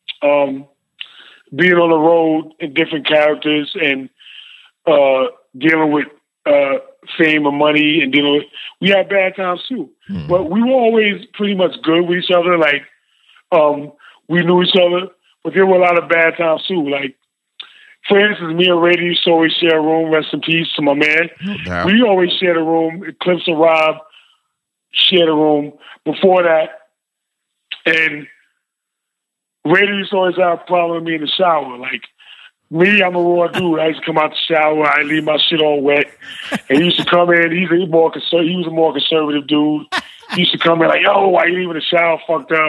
being on the road in different characters and dealing with fame and money and we had bad times too. Mm-hmm. But we were always pretty much good with each other. Like, we knew each other, but there were a lot of bad times too. Like, for instance, me and Rady used to always share a room, rest in peace to my man. No. We always shared a room. Eclipse and Rob shared a room before that. And Rady used to always have a problem with me in the shower. Like, me, I'm a raw dude. I used to come out the shower. I leave my shit all wet. And he used to come in. He was a more conservative dude. He used to come in like, yo, why you leaving the shower fucked up?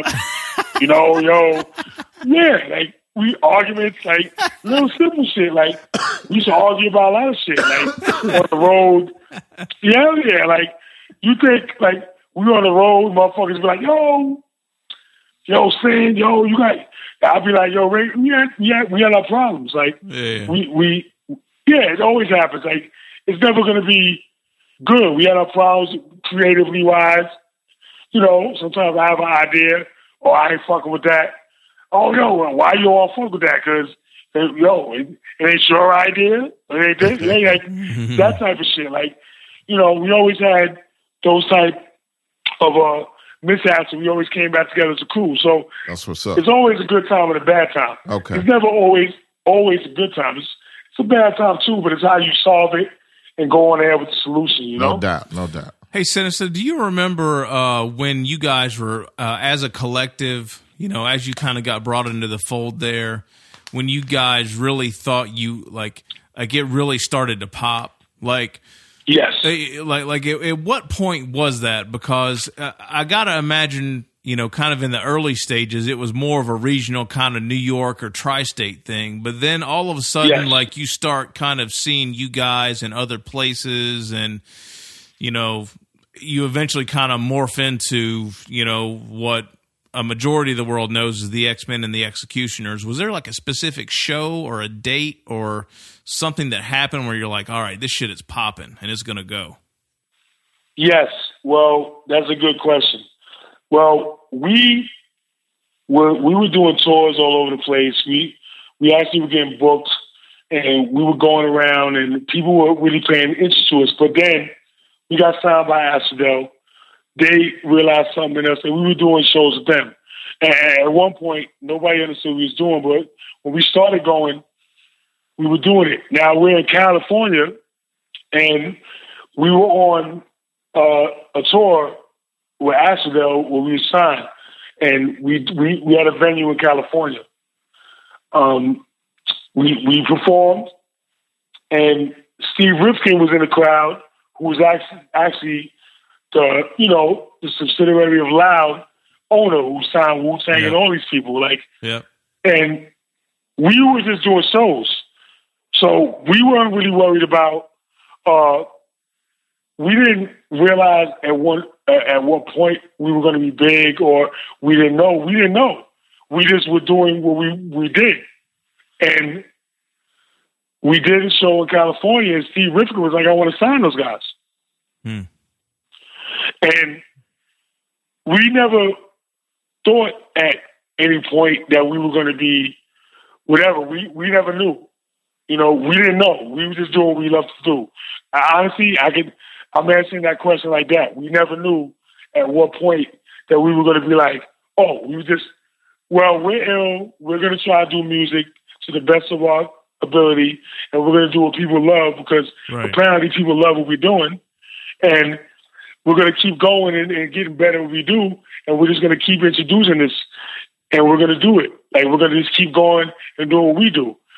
Yeah, like, we arguments, like, little simple shit. Like, we used to argue about a lot of shit. Like, on the road. Yeah, like, you think, like, we on the road, motherfuckers be like, Sin, you got... I'll be like, yo, Ray, we had our problems. Like, it always happens. Like, it's never going to be good. We had our problems creatively wise. Sometimes I have an idea, or I ain't fucking with that. Oh, why you all fuck with that? Because, it ain't your idea. It ain't this. It ain't like that type of shit. Like, we always had those type of mishaps, and we always came back together as a crew. So that's what's up. It's always a good time and a bad time. Okay. It's never always a good time. It's a bad time too, but it's how you solve it and go on there with the solution, No doubt. Hey, Sinister, do you remember when you guys were, as a collective, as you kind of got brought into the fold there, when you guys really thought it really started to pop? Like, yes. At what point was that? Because I got to imagine, kind of in the early stages, it was more of a regional kind of New York or tri-state thing. But then all of a sudden, you start kind of seeing you guys in other places and, you eventually kind of morph into, what a majority of the world knows as the X-Men and the Executioners. Was there like a specific show or a date or something that happened where you're like, all right, this shit is popping and it's going to go? Yes. Well, that's a good question. Well, we were doing tours all over the place. We actually were getting booked and we were going around and people were really paying interest to us. But then we got signed by Astrodel. They realized something in us and we were doing shows with them. And at one point, nobody understood what we was doing, but when we started going, we were doing it. Now we're in California, and we were on a tour with Astrodel where we were signed, and we had a venue in California. We performed, and Steve Rifkin was in the crowd, who was actually the subsidiary of Loud owner who signed Wu-Tang and all these people. And we were just doing shows. So we weren't really worried about, we didn't realize at what point we were going to be big, or we didn't know. We didn't know. We just were doing what we did. And we did a show in California, and Steve Rifkin was like, I want to sign those guys. And we never thought at any point that we were going to be whatever. We never knew. We didn't know. We were just doing what we loved to do. Honestly, I'm answering that question like that. We never knew at what point that we were going to be like, we're ill. We're going to try to do music to the best of our ability, and we're going to do what people love because apparently people love what we're doing. And we're going to keep going and getting better at what we do, and we're just going to keep introducing this, and we're going to do it. Like, we're going to just keep going and doing what we do.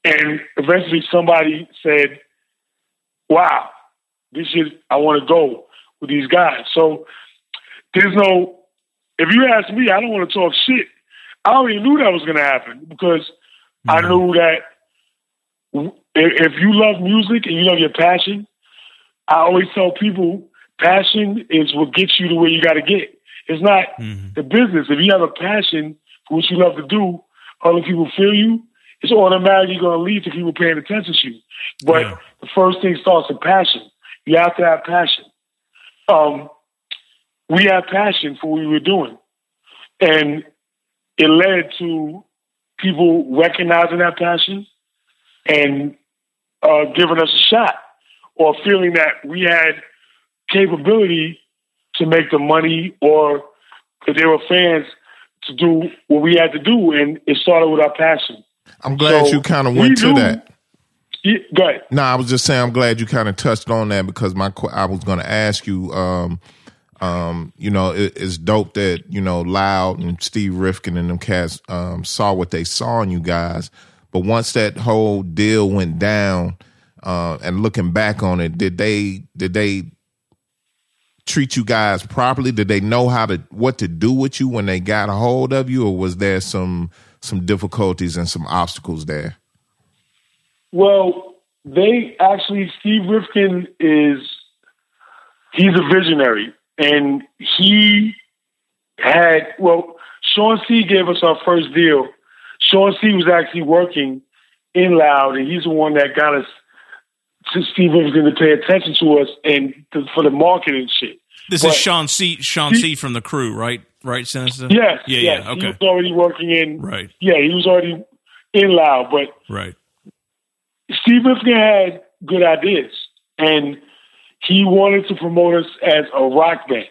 And eventually somebody said, wow, I want to go with these guys. So if you ask me, I don't want to talk shit. I already knew that was going to happen because I knew that if you love music and you love your passion, I always tell people passion is what gets you to where you got to get. It's not the business. If you have a passion for what you love to do, other people feel you, it's automatically going to lead to people paying attention to you. But the first thing starts with passion. You have to have passion. We had passion for what we were doing. And it led to people recognizing that passion and giving us a shot, or feeling that we had capability to make the money, or that they were fans to do what we had to do. And it started with our passion. I'm glad you kind of went to that. Yeah, go ahead. No, I was just saying I'm glad you kind of touched on that, because I was going to ask you, it's dope that, Loud and Steve Rifkin and them cats saw what they saw in you guys. But once that whole deal went down, and looking back on it, did they treat you guys properly? Did they know what to do with you when they got a hold of you, or was there some difficulties and some obstacles there? Well, Steve Rifkin he's a visionary, and Sean C gave us our first deal. Sean C was actually working in Loud, and he's the one that got us to Steve Rifkin to pay attention to us and for the marketing shit. This is Sean C from the Crew, right? Right, Sinister? Yes. Yeah. Okay. He was already working in. Right. Yeah, he was already in Loud, but right. Steve Rifkin had good ideas, and he wanted to promote us as a rock band.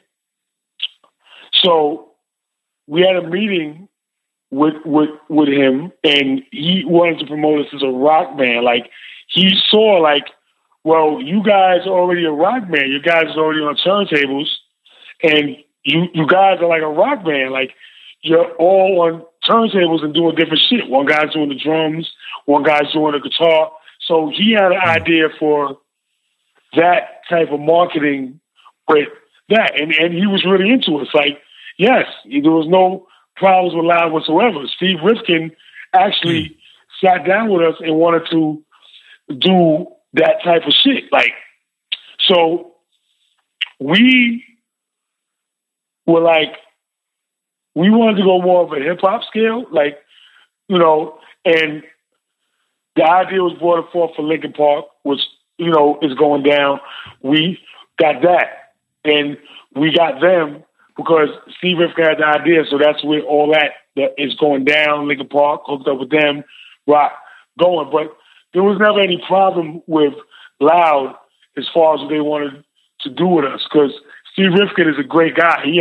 So we had a meeting with him, and he wanted to promote us as a rock band. Like, he saw, well, you guys are already a rock band. You guys are already on turntables, and you guys are like a rock band. Like, you're all on turntables and doing different shit. One guy's doing the drums, one guy's doing the guitar. So he had an idea for that type of marketing with that, and he was really into it. It's like, yes, there was no problems with Loud whatsoever. Steve Rifkin actually sat down with us and wanted to do that type of shit. So we were we wanted to go more of a hip hop scale, and the idea was brought forth for Linkin Park, which, is going down. We got that, and we got them because Steve Rifkin had the idea, so that's where all that is going down. Linkin Park hooked up with them, rock going, but there was never any problem with Loud as far as what they wanted to do with us, because Steve Rifkin is a great guy. He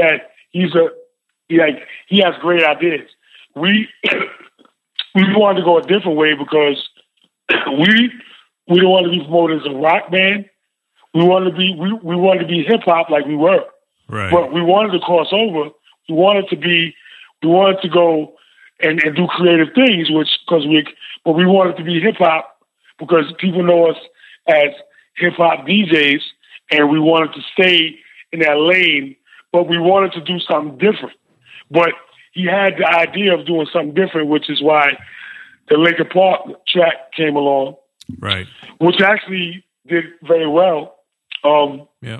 has great ideas. We wanted to go a different way because we don't want to be promoted as a rock band. We wanted to be hip hop like we were. Right. But we wanted to cross over. We wanted to go and do creative things, but we wanted to be hip hop because people know us as hip hop DJs, and we wanted to stay in that lane, but we wanted to do something different. But he had the idea of doing something different, which is why the Linkin Park track came along, right? Which actually did very well. Yeah.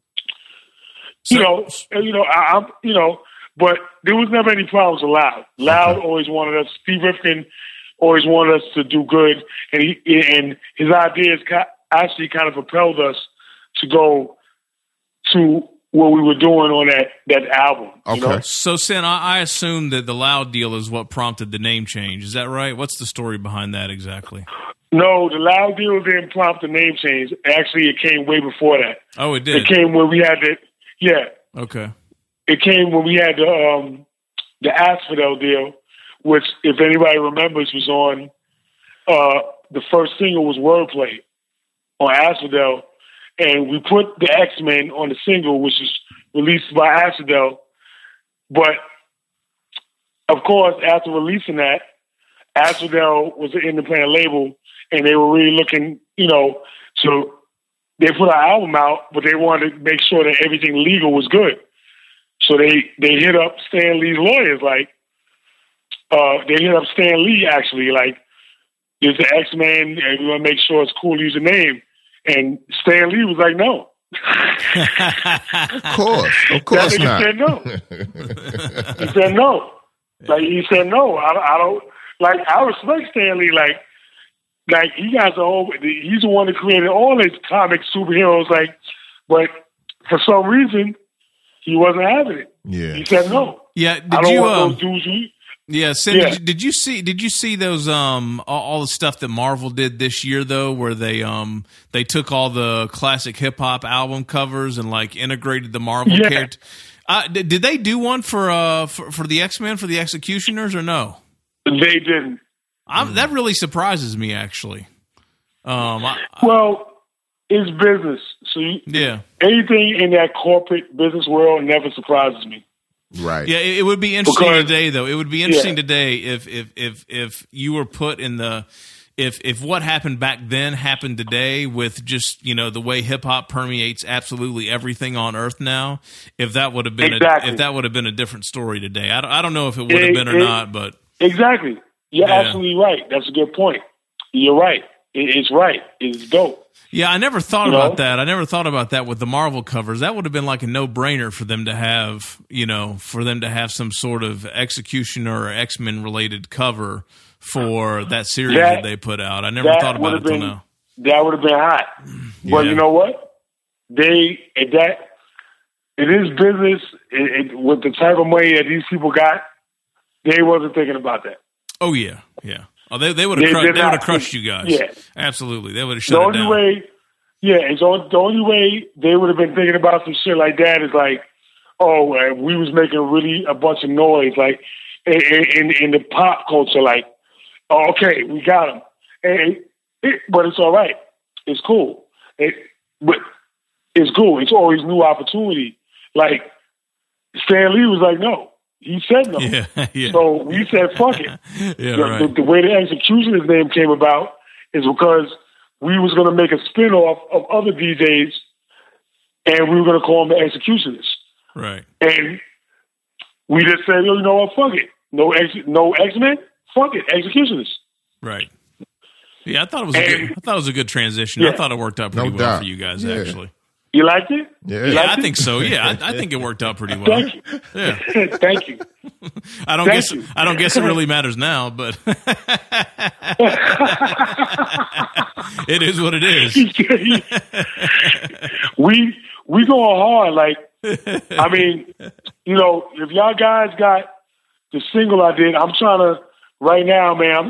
But there was never any problems with Loud. Loud always wanted us. Steve Rifkin always wanted us to do good, and his ideas actually kind of propelled us to go to what we were doing on that album. Okay. So, Sin, I assume that the Loud deal is what prompted the name change. Is that right? What's the story behind that exactly? No, the Loud deal didn't prompt the name change. Actually, it came way before that. Oh, it did? It came when we had Okay. It came when we had the Asphodel deal, which, if anybody remembers, was on the first single was Wordplay on Asphodel, and we put the X-Men on the single, which was released by Asphodel. But of course, after releasing that, Asphodel was an independent label, and they were really looking, so they put our album out, but they wanted to make sure that everything legal was good. So they hit up Stan Lee's lawyers, they hit up Stan Lee, actually, there's the X-Men, and we want to make sure it's cool to use the name. And Stan Lee was like, no. Of course not. He said no. He said no. He said no. I don't, I respect Stan Lee, he has he's the one that created all his comic superheroes, but for some reason, he wasn't having it. Yeah. He said no. Yeah. I don't want those dudes. Yeah, Cindy, did you see those all the stuff that Marvel did this year though, where they took all the classic hip hop album covers and integrated the Marvel character? Did they do one for the X-Men, for the Executioners, or no? They didn't. That really surprises me, actually. Well, it's business, so anything in that corporate business world never surprises me. Right. Yeah, it would be interesting today, though. It would be interesting today if you were put in the if what happened back then happened today with just the way hip hop permeates absolutely everything on Earth now. If that would have been a different story today. I don't know if it would have been or not, but exactly. You're absolutely right. That's a good point. You're right. It's right. It's dope. Yeah, I never thought about that. I never thought about that with the Marvel covers. That would have been a no-brainer for them to have, some sort of Executioner or X-Men related cover for that series that they put out. I never thought about it until now. That would have been hot. But you know what? It is business. With the type of money that these people got, they wasn't thinking about that. Oh yeah, yeah. Oh, they would have crushed you guys. Yeah, absolutely. They would have shut it down. The only way they would have been thinking about some shit like that is we was making a bunch of noise, in the pop culture, okay, we got them, but it's all right. It's cool. But it's cool. It's always new opportunity. Stan Lee was like, no. He said no. Yeah. So we said, fuck it. The way the Executioner's name came about is because we was going to make a spinoff of other DJs, and we were going to call them the Executioners. Right. And we just said, you know what, fuck it. No X-Men? Fuck it, Executioners. Right. Yeah, I thought it was a good transition. Yeah. I thought it worked out pretty well for you guys, actually. You liked it? Yeah, I think so. Yeah, I think it worked out pretty well. Thank you. Yeah. Thank you. I don't guess it really matters now, but it is what it is. We going hard. I mean, if y'all guys got the single I did, I'm trying to right now, man.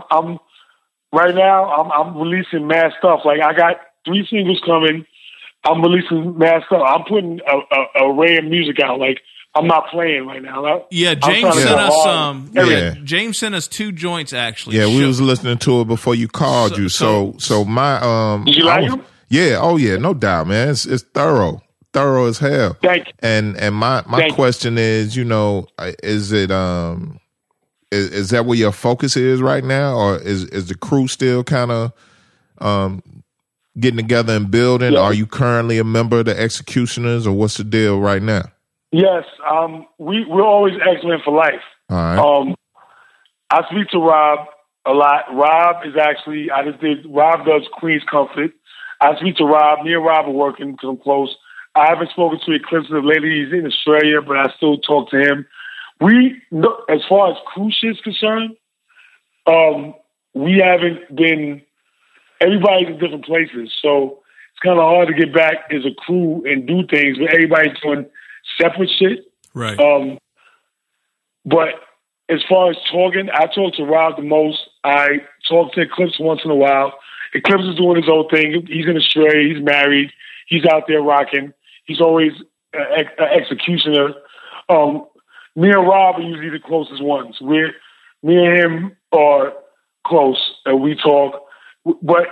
I'm releasing mad stuff. I got 3 singles coming. I'm releasing mad stuff. I'm putting a array of music out. I'm not playing right now. Yeah, James sent us James sent us 2 joints actually. Yeah, we was listening to it before you called you. So my Did you like them? Yeah, oh yeah, no doubt, man. It's thorough as hell. Thank you. And my question is, is it is that where your focus is right now, or is the crew still kind of getting together and building? Yeah. Are you currently a member of the Executioners, or what's the deal right now? Yes, we're always X-Men for life. All right. I speak to Rob a lot. Rob does Queen's Comfort. I speak to Rob. Me and Rob are working because I'm close. I haven't spoken to Eclipse lately. He's in Australia, but I still talk to him. As far as cruise ship's concerned, we haven't been. Everybody's in different places, so it's kind of hard to get back as a crew and do things. But everybody's doing separate shit. Right. But as far as talking, I talk to Rob the most. I talk to Eclipse once in a while. Eclipse is doing his own thing. He's in Australia. He's married. He's out there rocking. He's always an executioner. Me and Rob are usually the closest ones. Me and him are close, and we talk. But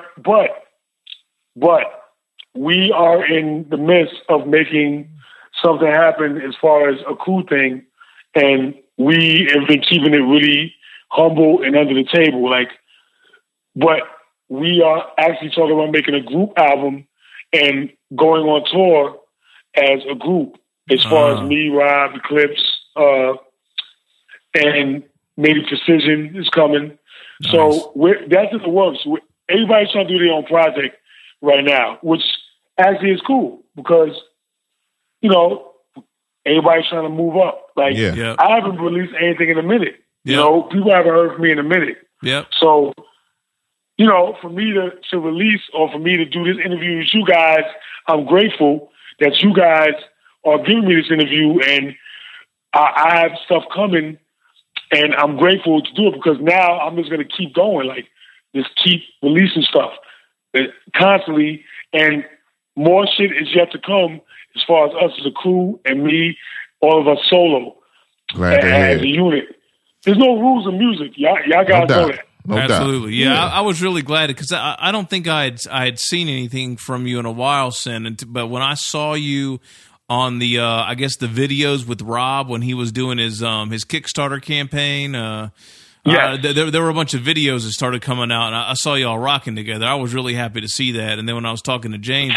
we are in the midst of making something happen as far as a crew thing, and we have been keeping it really humble and under the table. Like, but we are actually talking about making a group album and going on tour as a group, as far as me, Rob, Eclipse, and maybe Precision is coming. Nice. So that's in the works. Everybody's trying to do their own project right now, which actually is cool because, you know, everybody's trying to move up. Like, I haven't released anything in a minute. You know, people haven't heard from me in a minute. So, you know, for me to release or for me to do this interview with you guys, I'm grateful that you guys are giving me this interview, and I have stuff coming, and I'm grateful to do it because now I'm just going to keep going, like just keep releasing stuff constantly, and more shit is yet to come as far as us as a crew and me, all of us solo as a unit. There's no rules in music. Y'all guys know that. No Absolutely, yeah. I was really glad because I don't think I had seen anything from you in a while, Sin. But when I saw you on the I guess the videos with Rob when he was doing his Kickstarter campaign, there were a bunch of videos that started coming out, and I saw y'all rocking together. I was really happy to see that. And then when I was talking to James,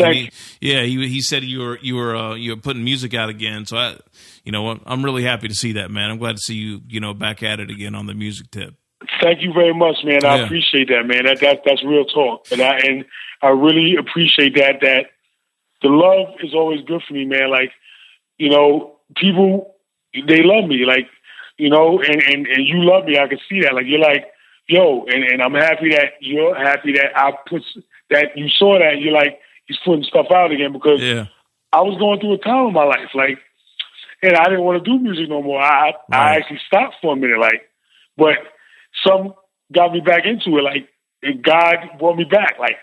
he said you were putting music out again. So I'm really happy to see that, man. I'm glad to see you back at it again on the music tip. Thank you very much, man. I appreciate that, man. That's real talk, and I really appreciate that. That the love is always good for me, man. Like, you know, people, they love me, like, you know, and you love me. I can see that. Like, you're like, yo, and I'm happy that you're happy that that you saw that. You're like, he's putting stuff out again because I was going through a time in my life, like, and I didn't want to do music no more. I actually stopped for a minute, like, but some got me back into it, like, and God brought me back, like,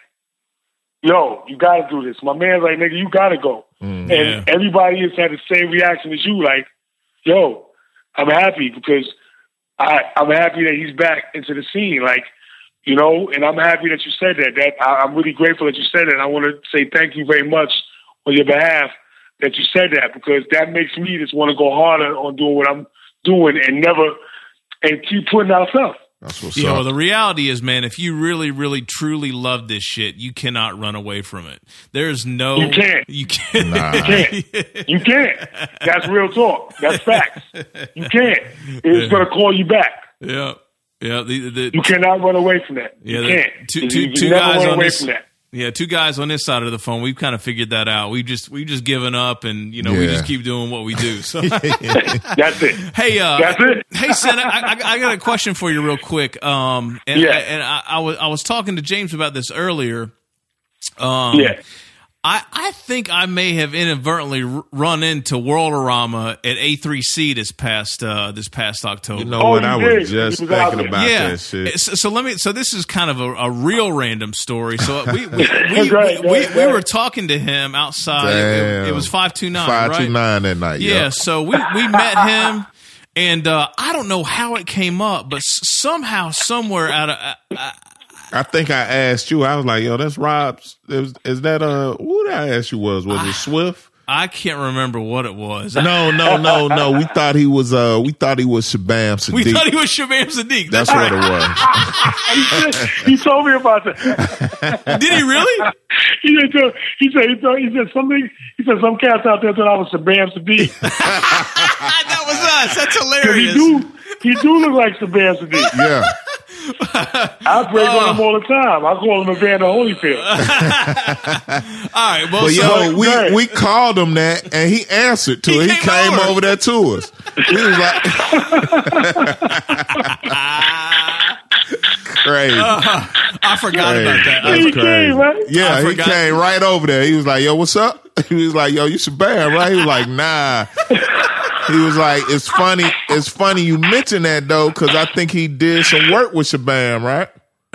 yo, you got to do this. My man's like, nigga, you got to go. And everybody has had the same reaction as you, like, yo, I'm happy because I'm happy that he's back into the scene, like, you know, and I'm happy that you said that. I'm really grateful that you said that. And I want to say thank you very much on your behalf that you said that because that makes me just want to go harder on doing what I'm doing and keep putting out stuff. That's what's up. The reality is, man, if you really, really, truly love this shit, you cannot run away from it. There's no... You can't. You can't. Nah. You can't. You can't. That's real talk. That's facts. You can't. It's going to call you back. Yeah. Yeah. You cannot run away from that. You can't. Two guys run away from that. Yeah, two guys on this side of the phone. We've kind of figured that out. We've just given up, and we just keep doing what we do. So that's it. Hey, that's it. Hey, Sen, I got a question for you, real quick. I was talking to James about this earlier. I think I may have inadvertently run into Worldorama at A3C this past October. You know what? I was just thinking about that shit. So this is kind of a real random story. So we were talking to him outside. It was 529. 529 that night. Yeah. So we met him, and I don't know how it came up, but somehow, somewhere out of. I think I asked you. I was like, "Yo, that's Rob's." Is that who did I ask you? Was it Swift? I can't remember what it was. No. We thought he was. We thought he was Shabam Sadiq. We thought he was Shabam Sadiq. That's what it was. He told me about that. Did he really? He said something. He said some cats out there thought I was Shabam Sadiq. That was us. That's hilarious. He do look like Shabam Sadiq. Yeah. I break on him all the time. I call him Evander Holyfield. All right, well, we called him that, and he answered to it. He came over there to us. He was like, crazy. I forgot about that. That's crazy. Yeah, he came right over there. He was like, "Yo, what's up?" He was like, "Yo, you Shabam, right?" He was like, "Nah." He was like, "It's funny you mention that though, because I think he did some work with Shabam, right?"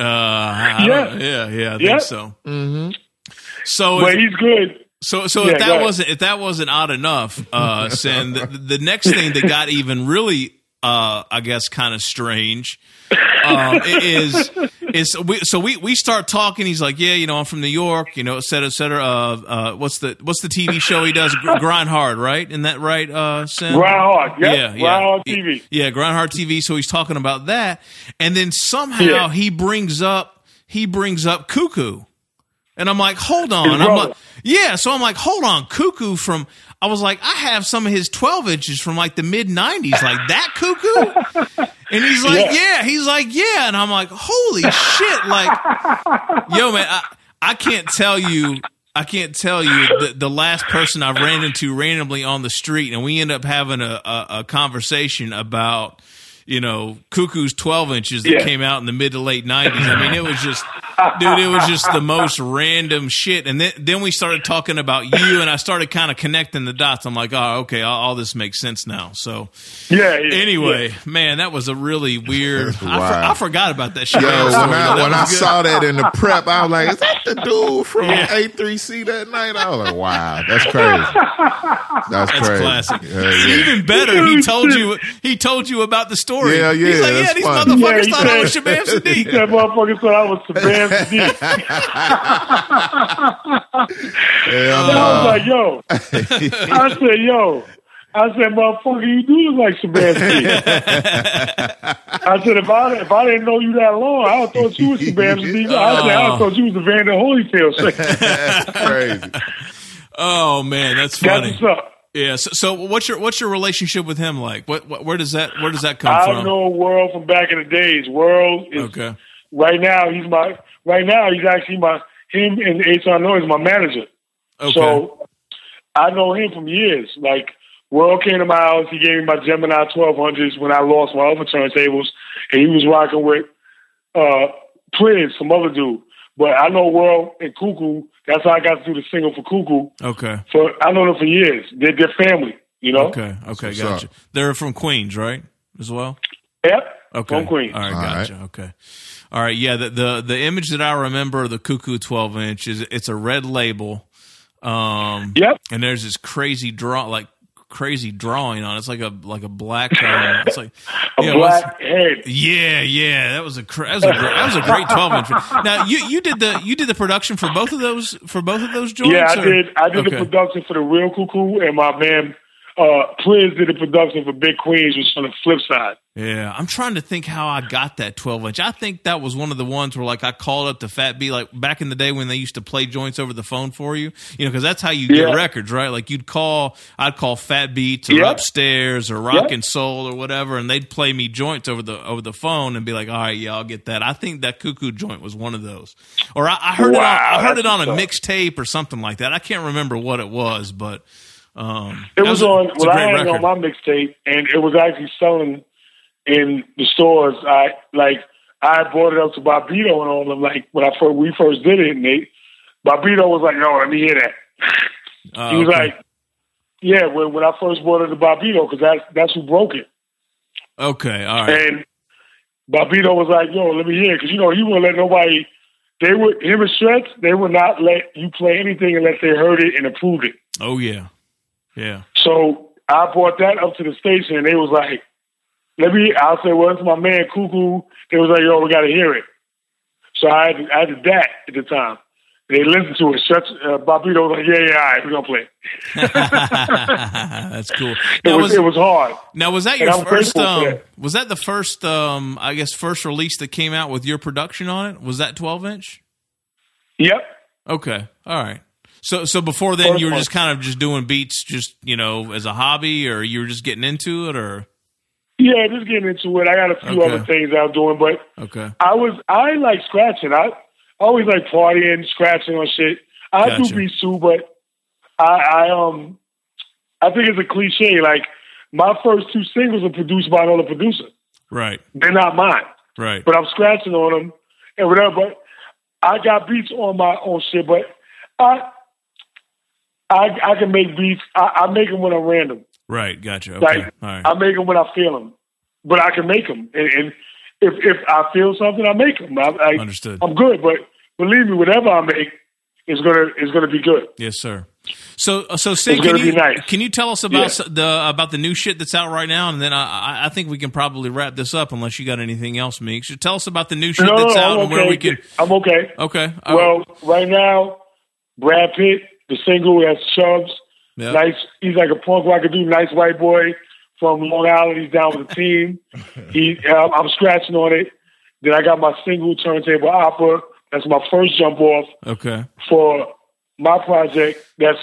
I think so. Mm-hmm. So, but he's good. So if that wasn't odd enough, Sen, the next thing that got even really, I guess, kind of strange So we start talking. He's like, yeah, I'm from New York, et cetera, et cetera. What's the TV show he does? Grind Hard, right? Isn't that right, Sam? Grind Hard, yep. Yeah. Grind Hard TV. Yeah, Grind Hard TV. So he's talking about that, and then somehow he brings up Cuckoo, and I'm like, hold on, so I'm like, hold on, Cuckoo from. I was like, I have some of his 12 inches from like the mid 90s, like that Cuckoo. And he's like, he's like, yeah. And I'm like, holy shit. Like, yo, man, I can't tell you the last person I ran into randomly on the street. And we end up having a conversation about, Cuckoo's 12 inches that came out in the mid to late 90s. I mean, it was just, dude, it was just the most random shit. And then we started talking about you, and I started kind of connecting the dots. I'm like, oh, okay, all this makes sense now. So, anyway, man, that was a really weird. Wow. I forgot about that shit. Yo, when I saw that in the prep, I was like, is that the dude from A3C that night? I was like, wow, that's crazy. That's crazy. Classic. Even better, he told you about the story. Yeah. He's like, these motherfuckers thought I was Shabam Sadiq. That motherfucker thought I was Shabam Sadiq. I was like, yo. I said, motherfucker, you do look like Shabam Sadiq. I said, if I didn't know you that long, I thought you was Shabam Sadiq. I thought you was the Vander Holyfield. That's crazy. Oh man, that's funny. That's what's up. Yeah. So what's your relationship with him like? Where does that come from? I know World from back in the days. World is right now. He's actually him and HR Noise is my manager. Okay. So I know him from years. Like World came to my house. He gave me my Gemini 1200s when I lost my other turntables, and he was rocking with Prince, some other dude. But I know World and Cuckoo. That's how I got to do the single for Cuckoo. Okay. I know them for years. They're family, Okay, gotcha. They're from Queens, right? As well? Yep. Okay. From Queens. All right, gotcha. Right. Okay. All right, yeah, the image that I remember, the Cuckoo 12-inch, it's a red label. Yep. And there's this crazy drawing on it. It's like a black it's like a black head. Yeah, that was a great 12-inch. Now you did the production for both of those joints? Yeah, I did the production for the real Cuckoo, and my man Prince did the production for Big Queens, which was on the flip side. Yeah, I'm trying to think how I got that 12-inch. I think that was one of the ones where, like, I called up to Fat B, like, back in the day when they used to play joints over the phone for you, because that's how you get records, right? Like, I'd call Fat Beats or Upstairs or Rock and Soul or whatever, and they'd play me joints over the phone and be like, all right, yeah, I'll get that. I think that Cuckoo joint was one of those. Or I heard it on a mixtape or something like that. I can't remember what it was, but it was on. Well, I had it on my mixtape, and it was actually selling in the stores. I brought it up to Bobbito and all of them. Like when we first did it, and Bobbito was like, "No, let me hear that." He was like, "Yeah." When I first brought it to Bobbito, because that's who broke it. Okay, all right. And Bobbito was like, "Yo, let me hear," because he wouldn't let nobody. Him and Stretch, they would not let you play anything unless they heard it and approved it. Oh yeah. Yeah. So I brought that up to the station, and they was like, I said, well, it's my man Cuckoo. They was like, yo, we got to hear it. So I had that at the time. They listened to it. Bobbito was like, yeah, all right, we're going to play it. That's cool. It was hard. Now, was that your first, was that the first, first release that came out with your production on it? Was that 12-inch? Yep. Okay. All right. So before then, you were just kind of just doing beats, just as a hobby, or you were just getting into it, or? Yeah, just getting into it. I got a few other things I was doing, but I like scratching. I always like partying, scratching on shit. I do beats too, but I think it's a cliche. Like my first 2 singles are produced by another producer. Right. They're not mine. Right. But I'm scratching on them and whatever. But I got beats on my own shit, but I can make beats. I make them when I'm random. Right, gotcha. Okay. Like, all right. I make them when I feel them, but I can make them. And if I feel something, I make them. Understood. I'm good, but believe me, whatever I make is gonna be good. Yes, sir. So Sid, can you tell us about the new shit that's out right now, and then I think we can probably wrap this up unless you got anything else, Meeks. So tell us about the new shit that's out and where we can. I'm okay. Okay. Well, right now, Brad Pitt, the single has Chubbs. Yep. Nice. He's like a punk rocker dude, nice white boy from Long Island. He's down with the team. I'm scratching on it. Then I got my single Turntable Opera. That's my first jump off. Okay. For my project that's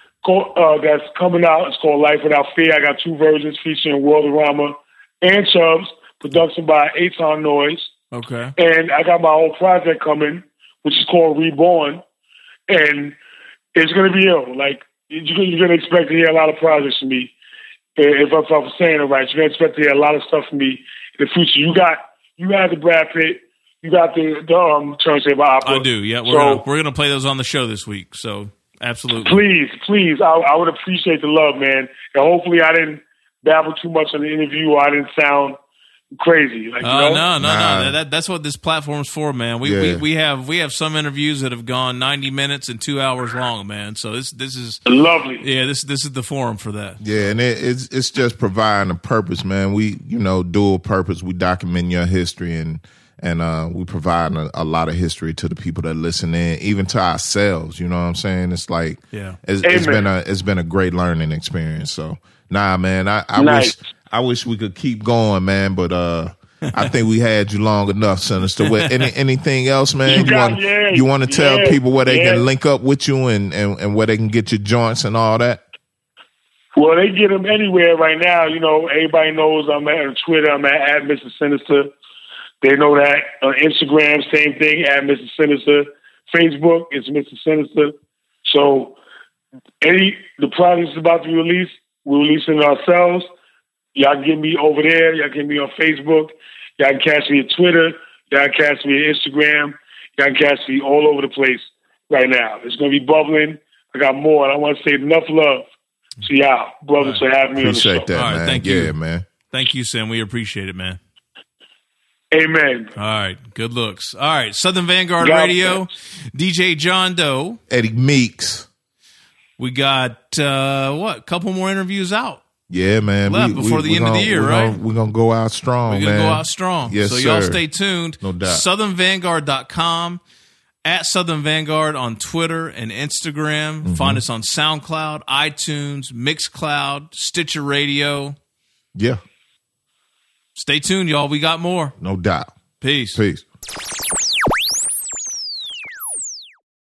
coming out. It's called Life Without Fear. I got 2 versions featuring Worldorama and Chubbs. Production by Aton Noise. Okay. And I got my own project coming, which is called Reborn, and it's going to be ill. Like you're going to expect to hear a lot of projects from me. If I'm saying it right, you're going to expect to hear a lot of stuff from me in the future. You got the Brad Pitt. You got the Turntable Opera. I do. Yeah, we're gonna play those on the show this week. So absolutely, please, I would appreciate the love, man. And hopefully, I didn't babble too much in the interview, or I didn't sound crazy. Like, no. That's what this platform's for, man. We have some interviews that have gone 90 minutes and 2 hours long, man. So this is lovely. Yeah, this is the forum for that. Yeah, and it's just providing a purpose, man. We dual purpose. We document your history and we provide a lot of history to the people that listen in, even to ourselves. You know what I'm saying? It's like, it's been a great learning experience. So, man, I wish we could keep going, man, but I think we had you long enough, Sinister. Anything else, man? You want to tell people where they can link up with you and where they can get your joints and all that? Well, they get them anywhere right now. You know, everybody knows I'm at Twitter. I'm at Mr. Sinister. They know that. On Instagram, same thing, at Mr. Sinister. Facebook, it's Mr. Sinister. So the project's about to be released, we're releasing it ourselves. Y'all get me over there. Y'all get me on Facebook. Y'all can catch me on Twitter. Y'all can catch me on Instagram. Y'all can catch me all over the place right now. It's going to be bubbling. I got more. And I want to say enough love to y'all, brothers, for having me on the show. Appreciate that, man. All right, thank you. Yeah, man. Thank you, Sam. We appreciate it, man. Amen. All right. Good looks. All right. Southern Vanguard Radio, DJ John Doe. Eddie Meeks. We got, a couple more interviews out. Yeah, man. Before the end of the year, right? We're going to go out strong, man. We're going to go out strong. Yes, so sir. y'all stay tuned. No doubt. SouthernVanguard.com, at Southern Vanguard on Twitter and Instagram. Mm-hmm. Find us on SoundCloud, iTunes, Mixcloud, Stitcher Radio. Yeah. Stay tuned, y'all. We got more. No doubt. Peace. Peace.